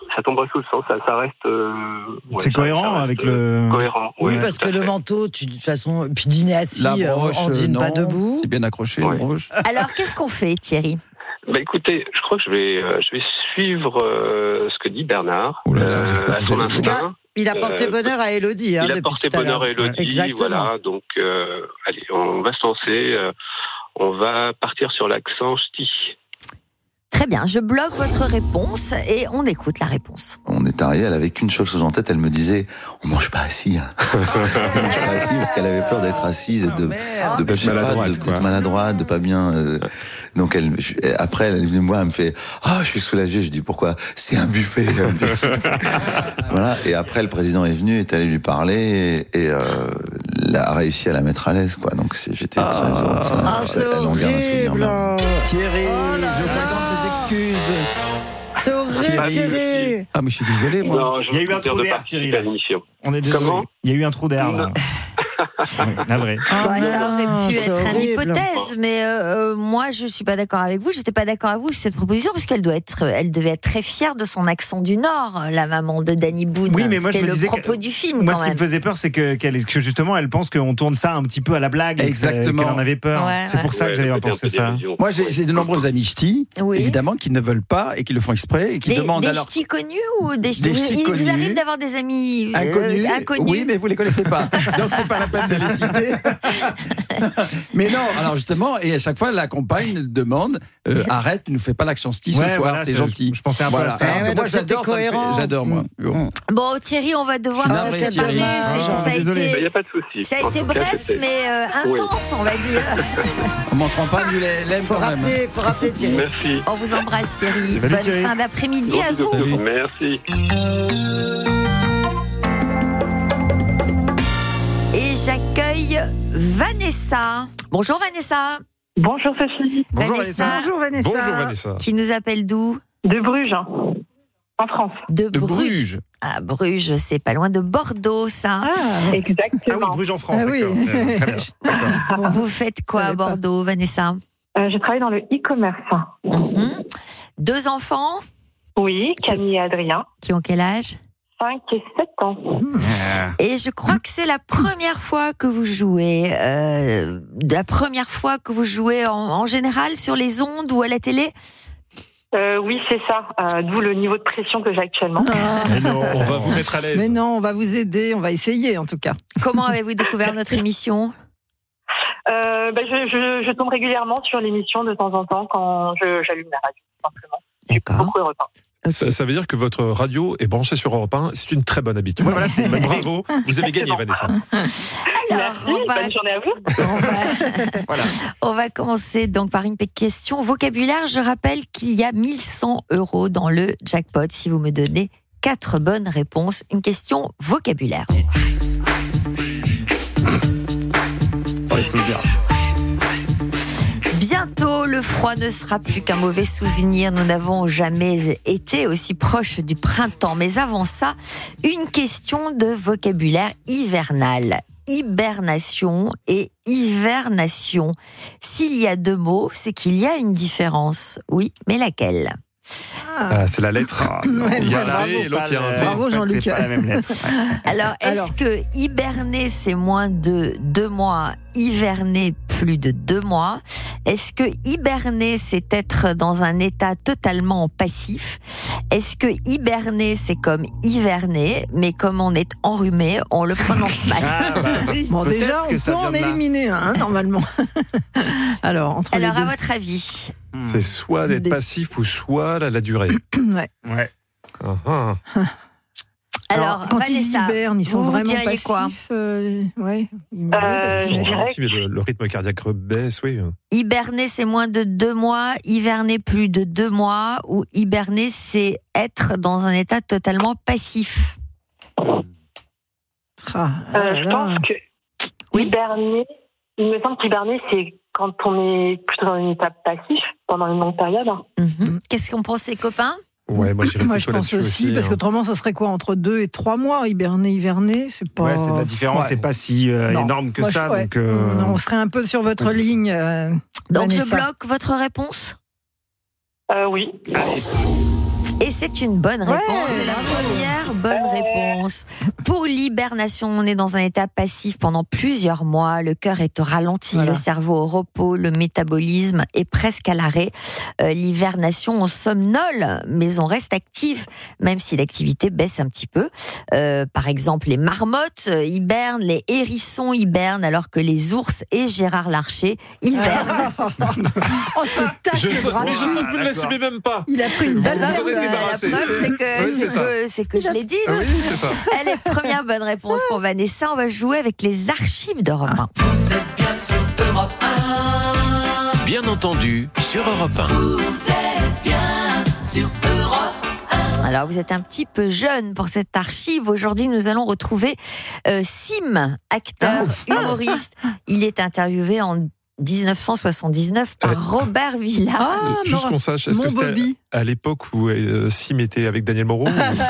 ça tomberait sous le sens. Ça, ça reste. Euh, ouais, c'est ça, cohérent ça reste, avec euh, le. Cohérent. Oui, ouais, parce que le manteau, tu, de toute façon, puis dîner assis, La broche, on dîne non, pas debout. C'est bien accroché, ouais. La broche. Alors, qu'est-ce qu'on fait, Thierry? Bah écoutez, je crois que je vais, euh, je vais suivre euh, ce que dit Bernard. Ouh là là, euh, j'espère à que son j'ai- En tout cas, instinct. il a porté Euh, bonheur à Élodie. Hein, Il a depuis porté tout à bonheur à l'heure. Élodie, Exactement. voilà. Donc, euh, allez, on va se lancer. euh, on va partir sur l'accent ch'ti. Très bien, je bloque votre réponse et on écoute la réponse. On est arrivé, elle avait qu'une seule chose en tête, elle me disait on mange pas assis. Hein. On mange pas assis parce qu'elle avait peur d'être assise et de, merde. de, D'être je sais pas, maladroite, de- quoi. d'être maladroite, de pas bien. euh, donc elle, je- après, elle est venue me voir, elle me fait ah, je suis soulagée. Je dis pourquoi? C'est un buffet. Elle me dit. Voilà. Et après, le président est venu, est allé lui parler et, et euh, elle a réussi à la mettre à l'aise, quoi. Donc c'est- j'étais très heureux de ça. Ah, Elle- c'est elle en garde un souvenir horrible. merveilleux. Thierry, Oh là je là. présente mes excuses. C'est horrible, Thierry. Ah, mais je suis désolé, moi. Non, je Il y a eu vous un trou de d'air, participer Thierry, là. à l'émission. On est désolé. Comment Il y a eu un trou d'air là. Oui, la vraie. Ah, Ouais, ça aurait non, pu c'est être une horrible. hypothèse, mais euh, euh, moi je suis pas d'accord avec vous. J'étais pas d'accord avec vous sur cette proposition parce qu'elle doit être, elle devait être très fière de son accent du Nord, la maman de Danny Boone. Oui, mais moi je C'était me le disais propos que, du film. moi, quand ce qui même. me faisait peur, c'est que, qu'elle- que justement, elle pense qu'on tourne ça un petit peu à la blague. et que ça- Exactement. Qu'elle en avait peur. Ouais, c'est ouais. pour ça que Ouais, j'avais ça peut pensé être un peu ça. dérision. Moi, j'ai j'ai de nombreux amis ch'tis, Oui. évidemment, qui ne veulent pas et qui le font exprès et qui Des, demandent des alors. ch'tis connus ou des ch'tis Des vous- ch'tis Il vous connus. arrive d'avoir des amis euh, Inconnus, inconnus oui, mais vous les connaissez pas, donc c'est pas la peine de les citer. Mais non, alors justement, et à chaque fois, la compagne demande euh, arrête, ne nous fais pas l'accent ch'ti ce Ouais, soir, voilà, t'es je- gentil. je pensais un peu à ça. Alors, Ouais, moi, donc j'adore, c'était ça me fait- cohérent. j'adore moi. Bon. Bon, Thierry, on va devoir Je suis se navré, séparer. Thierry. C'est- Ah, ça a désolé. Il n'y été, a pas de souci. ça a En été tout cas, bref, c'était- mais euh, Oui. intense, on va dire. On m'en trompe pas, je l'aime Faut quand même. rappeler, faut rappeler Thierry. Merci. On vous embrasse, Thierry. Salut, Bonne Thierry. fin d'après-midi à Gros vous. bisous. Merci. Et j'accueille Vanessa. Bonjour Vanessa. Bonjour Sophie. Bonjour Vanessa. Vanessa. Bonjour Vanessa. Bonjour Vanessa. Qui nous appelle d'où? De Bruges, hein, en France. De, De Bruges. Ah, Bruges, c'est pas loin de Bordeaux, ça. Ah, Ah oui, Exactement. Bruges en France. Ah oui. d'accord. Euh, très bien. D'accord. Vous faites quoi à Bordeaux, Vanessa? Euh, je travaille dans le e-commerce. Mhm. Deux enfants Oui, Camille et Adrien, qui ont quel âge? cinq et sept ans. Et je crois que c'est la première fois que vous jouez, euh, la première fois que vous jouez en, en général sur les ondes ou à la télé. Euh, oui, c'est ça. Euh, D'où le niveau de pression que j'ai actuellement. Mais non, on va vous mettre à l'aise. Mais non, on va vous aider, on va essayer en tout cas. Comment avez-vous découvert notre émission? Euh, ben, je, je, je tombe régulièrement sur l'émission de temps en temps quand je- j'allume la radio, tout simplement. D'accord. Beaucoup Europe un. Ça, ça veut dire que votre radio est branchée sur Europe un. C'est une très bonne habitude. Ouais, voilà, c'est- Bravo, vous avez gagné, Vanessa. Alors, Merci, on va, bonne journée à vous. on va- Voilà. on va commencer donc par une petite question vocabulaire. Je rappelle qu'il y a mille cent euros dans le jackpot si vous me donnez quatre bonnes réponses. Une question vocabulaire. Fallait se le dire. Bientôt, le froid ne sera plus qu'un mauvais souvenir. Nous n'avons jamais été aussi proches du printemps. Mais avant ça, une question de vocabulaire hivernal. Hibernation et hivernation. S'il y a deux mots, c'est qu'il y a une différence. Oui, mais laquelle? Ah, c'est la lettre. Ouais, Il y a un bravo, V et l'autre, il y a un V. Bravo, Jean-Luc. C'est pas la même lettre. Alors, est-ce Alors. que hiberner, c'est moins de deux mois, hiverner plus de deux mois? Est-ce que hiberner, c'est être dans un état totalement passif? Est-ce que hiberner, c'est comme hiverner, mais comme on est enrhumé, on le prononce mal? Ah, bah oui, Bon, peut-être déjà, que on ça peut vient en de là. éliminer un, hein, normalement. Alors, entre Alors, les à deux. votre avis? C'est soit d'être Les- passif ou soit la, la durée. Ouais. Ouais. Ah, ah. Alors, quand Vanessa, ils hibernent, ils sont vous, vous vraiment diriez passifs. quoi euh, ouais, ils- Euh, oui, parce Ils qu'ils sont je sont- dirais ralentis, mais le, le rythme cardiaque baisse, oui. Hiberner, c'est moins de deux mois, hiverner plus de deux mois, ou hiberner, c'est être dans un état totalement passif? Ah, Euh, là, je là. pense que hiberner, il me semble qu'hiberner, c'est quand on est plutôt dans une étape passif pendant une longue période. Mhm. Qu'est-ce qu'on pense, les copains? Ouais, moi j'irais Moi, je plutôt pense là-dessus aussi, aussi. parce hein. qu'autrement, ce serait quoi entre deux et trois mois, hiberner, hiverner, c'est pas. Ouais, c'est la différence, Ouais. c'est pas si euh, Non. énorme que Moi, je- ça. ouais. Donc, euh, Non, on serait un peu sur votre ligne. euh, Donc, je Vanessa. bloque votre réponse? Euh, oui. Et c'est une bonne réponse. Ouais, c'est la première bonne réponse. Pour l'hibernation, on est dans un état passif pendant plusieurs mois. Le cœur est au ralenti, voilà. Le cerveau au repos, le métabolisme est presque à l'arrêt. Euh, l'hibernation, on somnole, mais on reste actif, même si l'activité baisse un petit peu. Euh, par exemple, les marmottes hibernent, les hérissons hibernent, alors que les ours et Gérard Larcher hibernent. Oh, ce tac Je de saute, bras. mais je saute, vous ne l'assumez même pas. Il a pris une balle. Bah, Vous en êtes euh, débarrassé. la preuve, c'est que, Oui, c'est c'est que, c'est que je l'ai dit. Oui, c'est ça. Allez, première bonne réponse pour Vanessa. On va jouer avec les archives d'Europe un. Vous êtes bien sur Europe un. Bien entendu, sur Europe un. Vous êtes bien sur Europe un. Alors, vous êtes un petit peu jeune pour cette archive. Aujourd'hui, nous allons retrouver euh, Sim, acteur, humoriste. Il est interviewé en dix-neuf cent soixante-dix-neuf par Euh, Robert Villard. Ah, Juste non, qu'on sache, est-ce mon que c'était Bobby. à l'époque où euh, Sim était avec Daniel Moreau ou-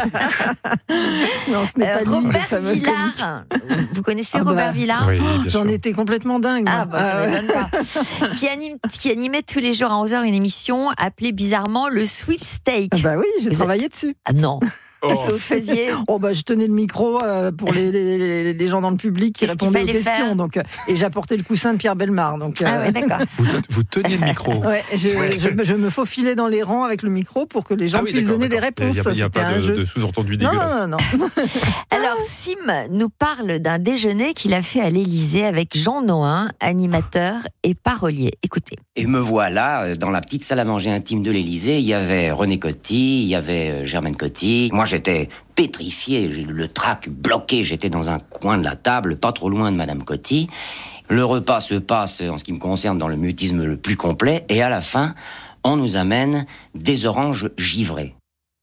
Non, ce n'est Euh, pas lui, le Robert fameux Villard. Vous connaissez Ah bah, Robert Villard? Oui, bien J'en sûr. étais complètement dingue. Ah, moi. bah, ça Ah, ouais. m'étonne pas. qui, anime, qui animait tous les jours à onze heures une émission appelée bizarrement le Sweepstake. Ah bah oui, j'ai Vous- travaillé dessus. Ah non. Oh. Qu'est-ce que vous faisiez? Oh bah je tenais le micro euh, pour les, les, les, les gens dans le public qui Qu'est-ce qu'il répondaient aux fallait questions. faire Donc, euh, et j'apportais le coussin de Pierre Bellemare. Donc, euh, Ah ouais, d'accord. Vous, vous teniez le micro. ouais, je, je, je me faufilais dans les rangs avec le micro pour que les gens Ah oui, puissent d'accord, donner des d'accord. réponses. Il n'y a, C'était pas un de, jeu. de sous-entendu Non, dégueulasse. non, non, non. Alors, Sim nous parle d'un déjeuner qu'il a fait à l'Élysée avec Jean Nohain, animateur et parolier. Écoutez. Et me voilà dans la petite salle à manger intime de l'Élysée. Il y avait René Coty, il y avait Germaine Coty. Moi, j'étais pétrifié, j'ai le trac bloqué. J'étais dans un coin de la table, pas trop loin de Madame Coty. Le repas se passe, en ce qui me concerne, dans le mutisme le plus complet. Et à la fin, on nous amène des oranges givrées.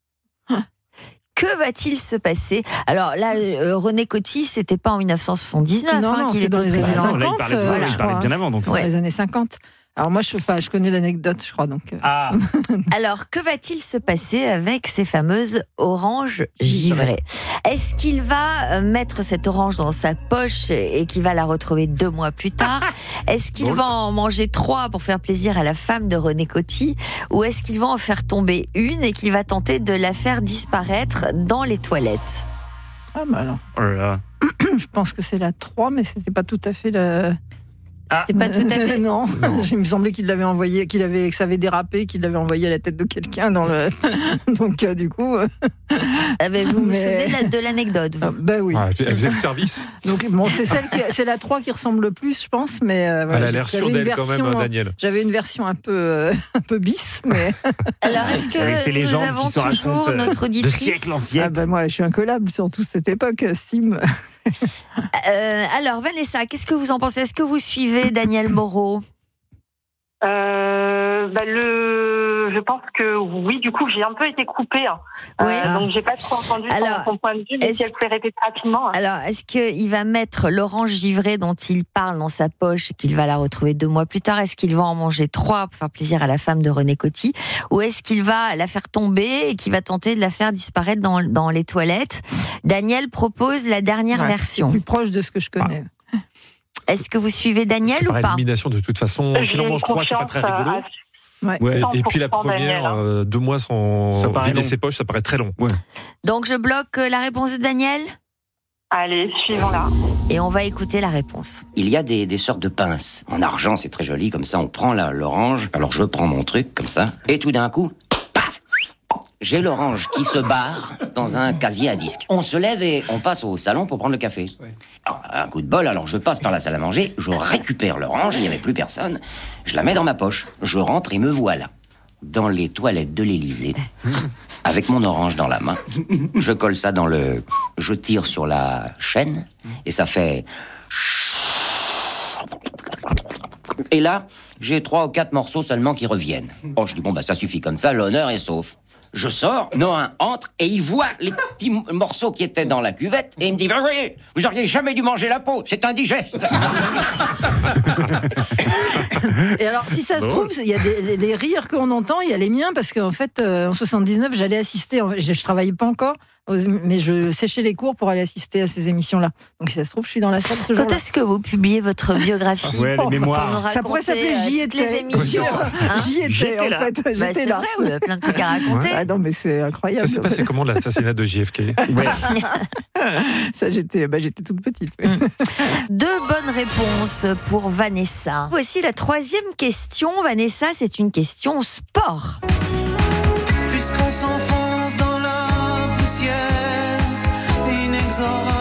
Que va-t-il se passer? Alors là, euh, René Coty, c'était pas en dix-neuf cent soixante-dix-neuf Non, hein, non, qu'il c'est était dans les années président. cinquante. Là, il parlait, euh, ouais, je il parlait crois. bien avant. Donc. Dans Ouais. les années cinquante. Alors moi, je, enfin, je connais l'anecdote, je crois. Donc, euh. Ah, Alors, que va-t-il se passer avec ces fameuses oranges givrées? Est-ce qu'il va euh, mettre cette orange dans sa poche et qu'il va la retrouver deux mois plus tard? Est-ce qu'il Drôle, va ça. en manger trois pour faire plaisir à la femme de René Coty? Ou est-ce qu'il va en faire tomber une et qu'il va tenter de la faire disparaître dans les toilettes? Ah bah alors, oh là là. je pense que c'est la trois, mais c'était pas tout à fait le. Ah. C'est pas tout à fait. non, il me semblait qu'il l'avait envoyé, qu'il avait, que ça avait dérapé, qu'il l'avait envoyé à la tête de quelqu'un dans le. Donc euh, du coup. euh, Ah ben, vous vous Mais- souvenez de la- de l'anecdote, vous? ah, ben oui. Ah, elle fait- elle faisait le service. Donc bon, c'est celle, qui, c'est la trois qui ressemble le plus, je pense, mais. euh, voilà, Elle a l'air j'avais sûre une d'elle quand même, version- hein, Daniel. J'avais une version un peu, euh, un peu bis, mais. Alors, est-ce Vous savez, c'est que les nous gens avons qui se toujours racontent, euh, notre De auditrice? siècle en siècle. Ah ben moi, je suis incollable, surtout cette époque, Sim. Euh, alors, Vanessa, qu'est-ce que vous en pensez? Est-ce que vous suivez Daniel Moreau? Euh, bah le, je pense que oui. Du coup, j'ai un peu été coupée, hein. Oui. Euh, donc j'ai pas trop entendu son- Alors, son, point de vue. Mais est-ce- si elle pouvait répéter rapidement. hein. Alors, est-ce qu'il va mettre l'orange givrée dont il parle dans sa poche et qu'il va la retrouver deux mois plus tard? Est-ce qu'il va en manger trois pour faire plaisir à la femme de René Coty? Ou est-ce qu'il va la faire tomber et qu'il va tenter de la faire disparaître dans, dans les toilettes? Daniel propose la dernière Ouais, version. Plus proche de ce que je connais. Est-ce que vous suivez Daniel ou Par pas? élimination, de toute façon, J'ai qu'il en mange trois, c'est pas confiance très rigolo. à- Ouais. Ouais, et cent pour puis la cent première, Daniel, hein. euh, deux mois sans Ça paraît vider long. ses poches, ça paraît très long. Ouais. Donc, je bloque euh, la réponse de Daniel Allez, suivons-la. et on va écouter la réponse. Il y a des, des sortes de pinces. En argent, c'est très joli, comme ça, on prend la- l'orange. Alors je prends mon truc, comme ça, et tout d'un coup, paf, j'ai l'orange qui se barre dans un casier à disque. On se lève et on passe au salon pour prendre le café. Alors, un coup de bol, alors je passe par la salle à manger, je récupère l'orange, il n'y avait plus personne, je la mets dans ma poche, je rentre et me voilà dans les toilettes de l'Élysée, avec mon orange dans la main. Je colle ça dans le... Je tire sur la chaîne, et ça fait... Et là, j'ai trois ou quatre morceaux seulement qui reviennent. Oh, je dis, bon, bah ça suffit comme ça, l'honneur est sauf. Je sors, Nohain entre, et il voit les petits m- morceaux qui étaient dans la cuvette, et il me dit, bah oui, vous auriez jamais dû manger la peau, c'est indigeste. Et alors, si ça se Bon. trouve, il y a des, les, les rires qu'on entend, il y a les miens, parce qu'en fait, euh, en soixante-dix-neuf, j'allais assister, en- je, je travaillais pas encore, mais je séchais les cours pour aller assister à ces émissions-là. Donc si ça se trouve, je suis dans la salle ce jour-là. Quand est-ce que vous publiez votre biographie? Ouais, les mémoires. Pour nous Ça pourrait s'appeler J'y toutes étais. les émissions. Hein J'y étais, J'étais en là. fait. Bah, J'étais c'est là. vrai, vous avez plein de trucs à raconter. Ah non, mais c'est incroyable. Ça s'est passé comment l'assassinat de J F K? Ouais. Ça, j'étais, bah, j'étais toute petite. oui. Deux bonnes réponses pour Vanessa. Voici la troisième question. Vanessa, c'est une question sport. Puisqu'on s'enfonce dans la poussière inexorable.